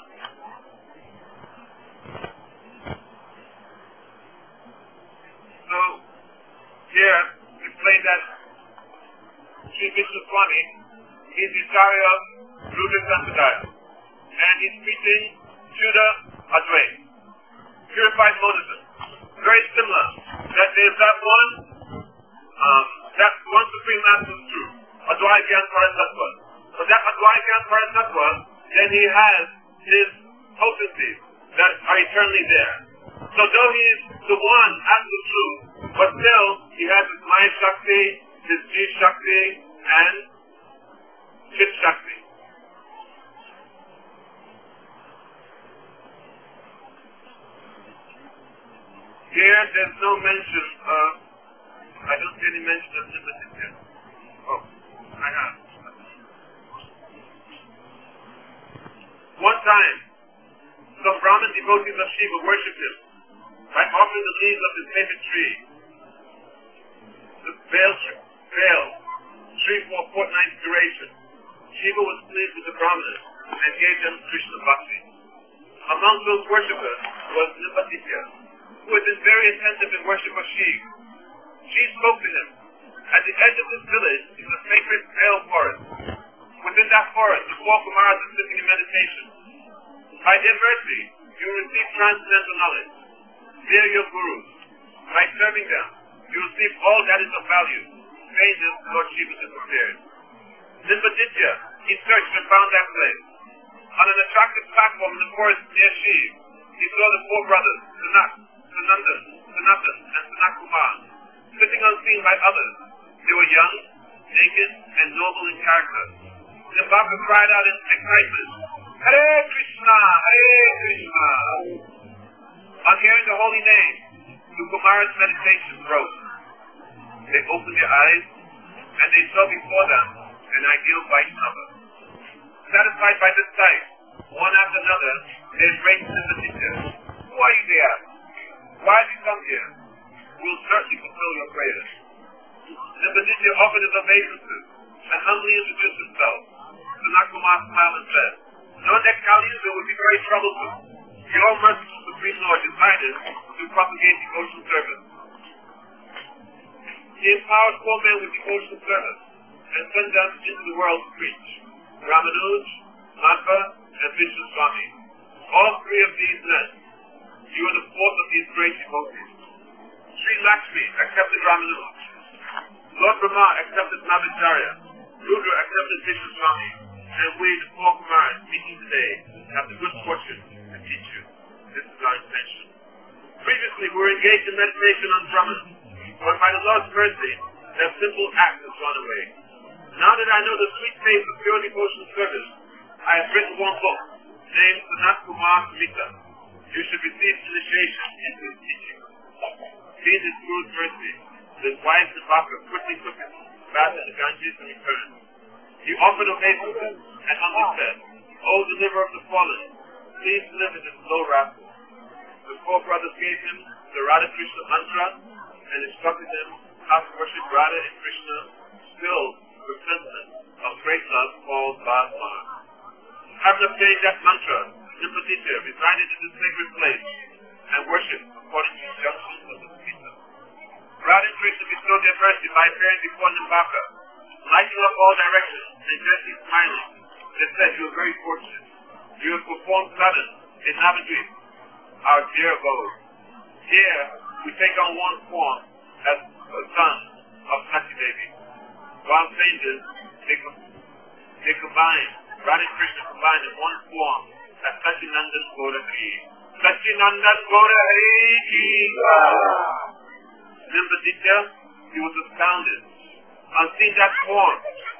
[SPEAKER 5] So, here, explain that Sri Vishnu Swami is the Acharya of Rudra Sampradaya, and he's preaching Shuddha Advaita, purified monism. Very similar, that there's that one Supreme Master is true, Advaita Gyan Parasattva. But that Advaita Gyan Parasattva, then he has his potencies that are eternally there. So though he is the one as the truth, but still he has his Maya Shakti, his Jiv Shakti, and Chit Shakti. Here there's no mention of, I don't see any mention of limited here. Oh, I have. One time, some Brahmin devotees of Shiva worshipped him by offering the leaves of his favorite tree, the veil tree for a fortnight's duration. Shiva was pleased with the Brahmanas and gave them Krishna Bhakti. Among those worshippers was Nimbaditya, who had been very attentive in worship of Shiva. She spoke to him. At the edge of this village is a sacred pale forest. Within that forest, the 4 Kumaras are sitting in meditation. By their mercy, you will receive transcendental knowledge. They are your gurus. By serving them, you will receive all that is of value. Sages Lord Shiva has prepared. Nimbaditya, he searched and found that place. On an attractive platform in the forest near Shiva, he saw the 4 brothers, Sanak, Sanandan, Sanatan, and Sanakumar, sitting unseen by others. They were young, naked, and noble in character. Nimbaka cried out in excitement, Hare Krishna, Hare Krishna. On hearing the holy name, the Kumara's meditation broke. They opened their eyes, and they saw before them an ideal Vaishnava. Satisfied by this sight, one after another, they embraced Nimbaditya. Who are you, they asked? Why have you come here? We will certainly fulfill your prayers. Nimbaditya offered his obeisances and humbly introduced himself. Sanakumar smiled and said, knowing that Kali Yuga would be very troublesome, your merciful Supreme Lord decided to propagate devotional service. He empowered 4 men with devotional service and sent them into the world to preach. Ramanuj, Madhva, and Vishnu Swami. All 3 of these men, you are the 4th of these great devotees. Sri Lakshmi accepted Ramanuj. Lord Brahma accepted Navacharya. Rudra accepted Vishnu Swami. And we, the 4 Kumaras, meeting today, have the good fortune to teach you. This is our intention. Previously, we were engaged in meditation on Brahman, but by the Lord's mercy, that simple act has gone away. Now that I know the sweet taste of pure devotional service, I have written 1 book, named Sanat Kumar Samhita. You should receive initiation into his teaching. Seeing his Guru's mercy, his wife Nimbaka quickly took it, bathed in the Ganges, and returned. He offered obeisances and humbly said, O deliverer of the fallen, please deliver this low rascal. The 4 brothers gave him the Radha Krishna mantra and instructed him how to worship Radha and Krishna, still with sentiment of great love called Bhasma. Having obtained that mantra, Nimbaditya resided in this sacred place and worshipped according to the injunctions of the Gita. Radha and Krishna bestowed their mercy by appearing before Nimbaka, lighting up all directions and gently smiling. They said, you are very fortunate. You have performed sadhana in Navadvip, our dear abode. Here, we take on one form as a son of Sati Devi. While sages, they combine, Radha and Krishna combined in one form as Sachinandan Gaura Hari. Sachinandan Gaura Hari Ki. Nimbaditya, he was astounded. On seeing that form,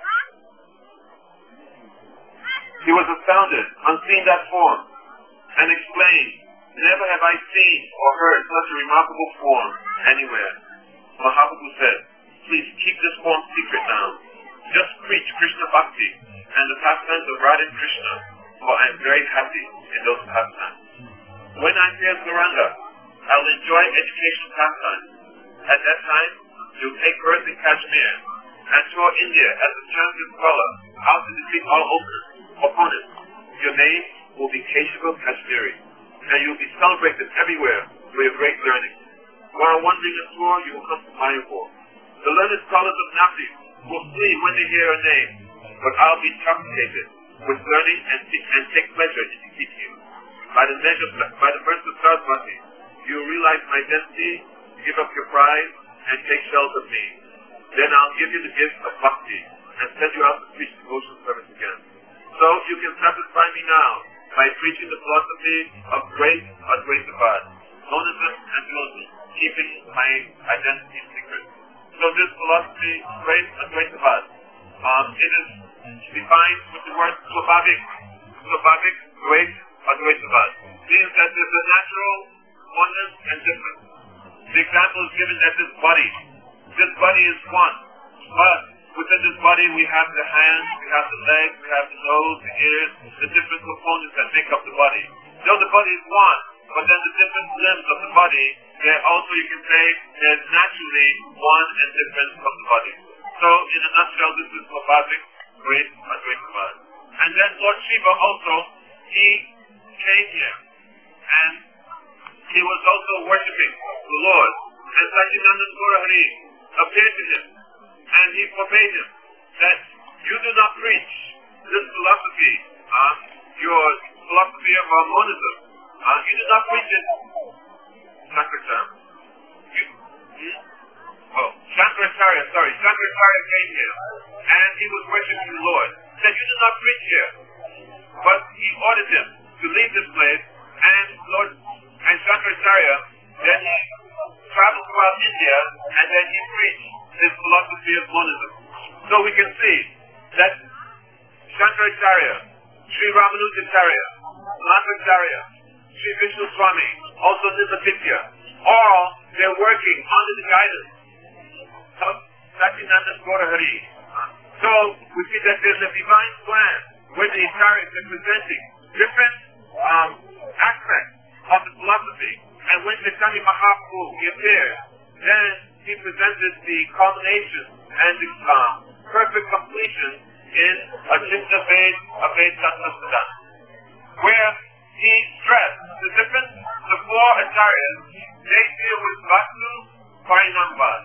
[SPEAKER 5] he was astounded on seeing that form and exclaimed, never have I seen or heard such a remarkable form anywhere. Mahaprabhu said, please keep this form secret now. Just preach Krishna Bhakti and the pastimes of Radha and Krishna, for I am very happy in those pastimes. When I pass Garanga, I will enjoy educational pastimes. At that time, you will take birth in Kashmir and tour India as a champion scholar out to defeat all opponents. Your name will be Keshava Kashmiri, and you will be celebrated everywhere for your great learning. While wandering a tour, you will come to Mayapur. The learned scholars of Navadvip will flee when they hear a name, but I will be intoxicated with learning and take pleasure in teaching you. By the mercy of Saraswati, you will realize my identity, give up your pride, and take shelter of me. Then I'll give you the gift of bhakti and send you out to preach devotional service again. So you can satisfy me now by preaching the philosophy of great Advaitavad, monism and philosophy, keeping my identity secret. So this philosophy, great Advaitavad, it is defined with the word Swabhavik. Swabhavik, great Advaitavad, means that there's a natural oneness and difference. The example is given that this body is one, but within this body we have the hands, we have the legs, we have the nose, the ears, the different components that make up the body. Though the body is one, but then the different limbs of the body, they're also, you can say, they're naturally one and different from the body. So, in a nutshell, this is Swabhavik, great Advaitavad. And then Lord Shiva also, he came here. And he was also worshipping the Lord. And Satchidananda Gaurahari appeared to him. And he forbade him that you do not preach this philosophy, your philosophy of monism. You do not preach it, Shankaracharya. Shankaracharya came here, and he was worshiping the Lord. Said, you do not preach here. But he ordered him to leave this place, and Shankaracharya, then he traveled throughout India, and then he preached this philosophy of monism. So we can see that Shankaracharya, Sri Ramanujacharya, Madhvacharya, Sri Vishnu Swami, also Nipatitya, all they're working under the guidance of Satchidananda Gaurahari. So we see that there's a divine plan where the acharyas are presenting different aspects of the philosophy. And when Chaitanya Mahaprabhu appeared, then he presented the culmination and the perfect completion in Achinta Ved Tattva, where he stressed the four acharyas, they deal with Vastu Parinambad.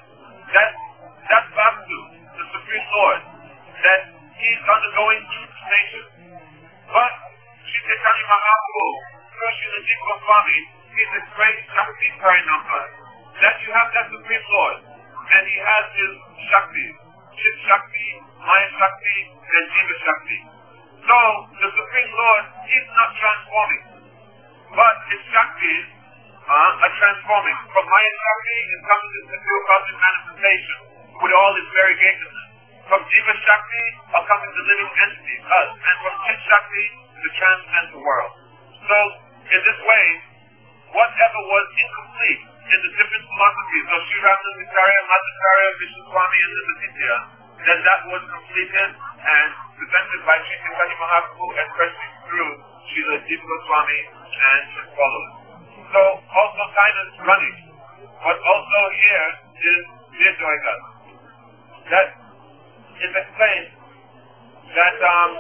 [SPEAKER 5] That Vastu, the Supreme Lord, that he's undergoing transformation. But Sri Chaitanya Mahaprabhu, through Sri Jiva Goswami, he's explained Shakti Parinambad. That you have that Supreme Lord, and he has his Shakti, Chit Shakti, Maya Shakti, and Jiva Shakti. So, the Supreme Lord, he's not transforming, but his Shaktis are transforming. From Maya Shakti, it comes into pure cosmic manifestation with all its variegatedness. From Jiva Shakti, are coming the living entities, us, and from Chit Shakti, the transcendental world. So, in this way, whatever was incomplete in the different philosophies of Sri Ramanujacharya, Madhvacharya, Vishnu Swami, and Nipatitya, then that was completed and presented by Sri Chaitanya Mahaprabhu, especially through Srila Jiva Goswami and his followers. So also time is running, but also here is Nirjoyaka. That is explained that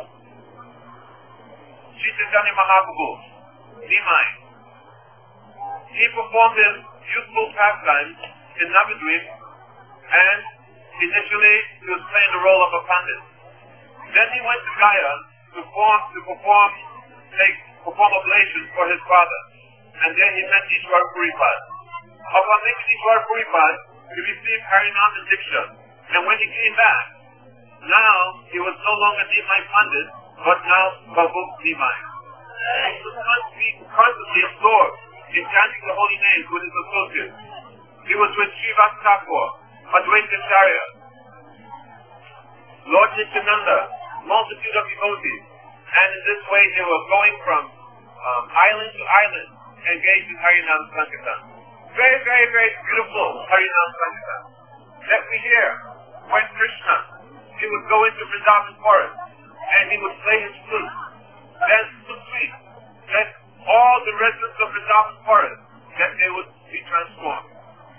[SPEAKER 5] Sri Chaitanya Mahaprabhu, Nimai, he performed his youthful pastimes in Navadvip, and initially he was playing the role of a pandit. Then he went to Gaya to perform oblations for his father. And then he met Ishwar Puripad. Upon meeting Ishwar Puripad, he received Harinam and Diksha. And when he came back, now he was no longer Nimai Pandit, but now Babuk Nimai. He must be constantly absorbed in chanting the holy names with his associates. He was with Srivas Thakur, Advaitacharya, Lord Nityananda, multitude of devotees. And in this way they were going from island to island, engaged in Harinam Sankirtan. Very, very, very beautiful Harinam Sankirtan. That we hear when Krishna, he would go into Vrindavan forest, and he would play his flute. Then so sweet that all the residents of Vrindavan forest, that they would be transformed.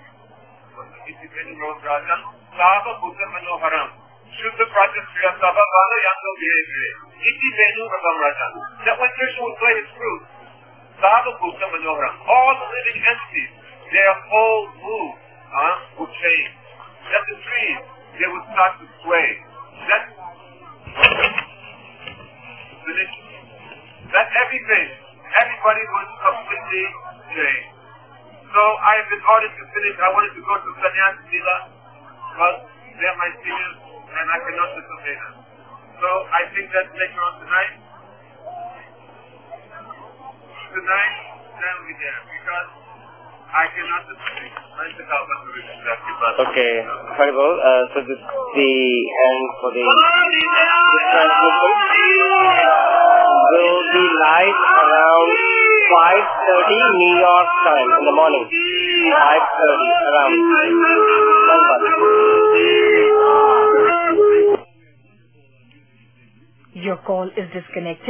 [SPEAKER 5] Sava Buddha Manoharam, Shuddha Prajasriya Sava Vala Yango Vire, Iti Venu Rabam Rajan. That when Krishna would play his flute, Sava Buddha Manoharam, all the living entities, their whole mood would change. That the trees, they would start to sway. That everything, everybody would completely change. So I have been ordered to finish. I wanted to go to Sannyasa Sila, but they're my seniors and I cannot disobey them. So I think that later on tonight, then we'll be there because I cannot disobey.
[SPEAKER 2] Okay, Haribol, so this is the end for the transmission. Will be live around 5:30 New York time in the morning. 5:30 around.
[SPEAKER 6] Your call is disconnected.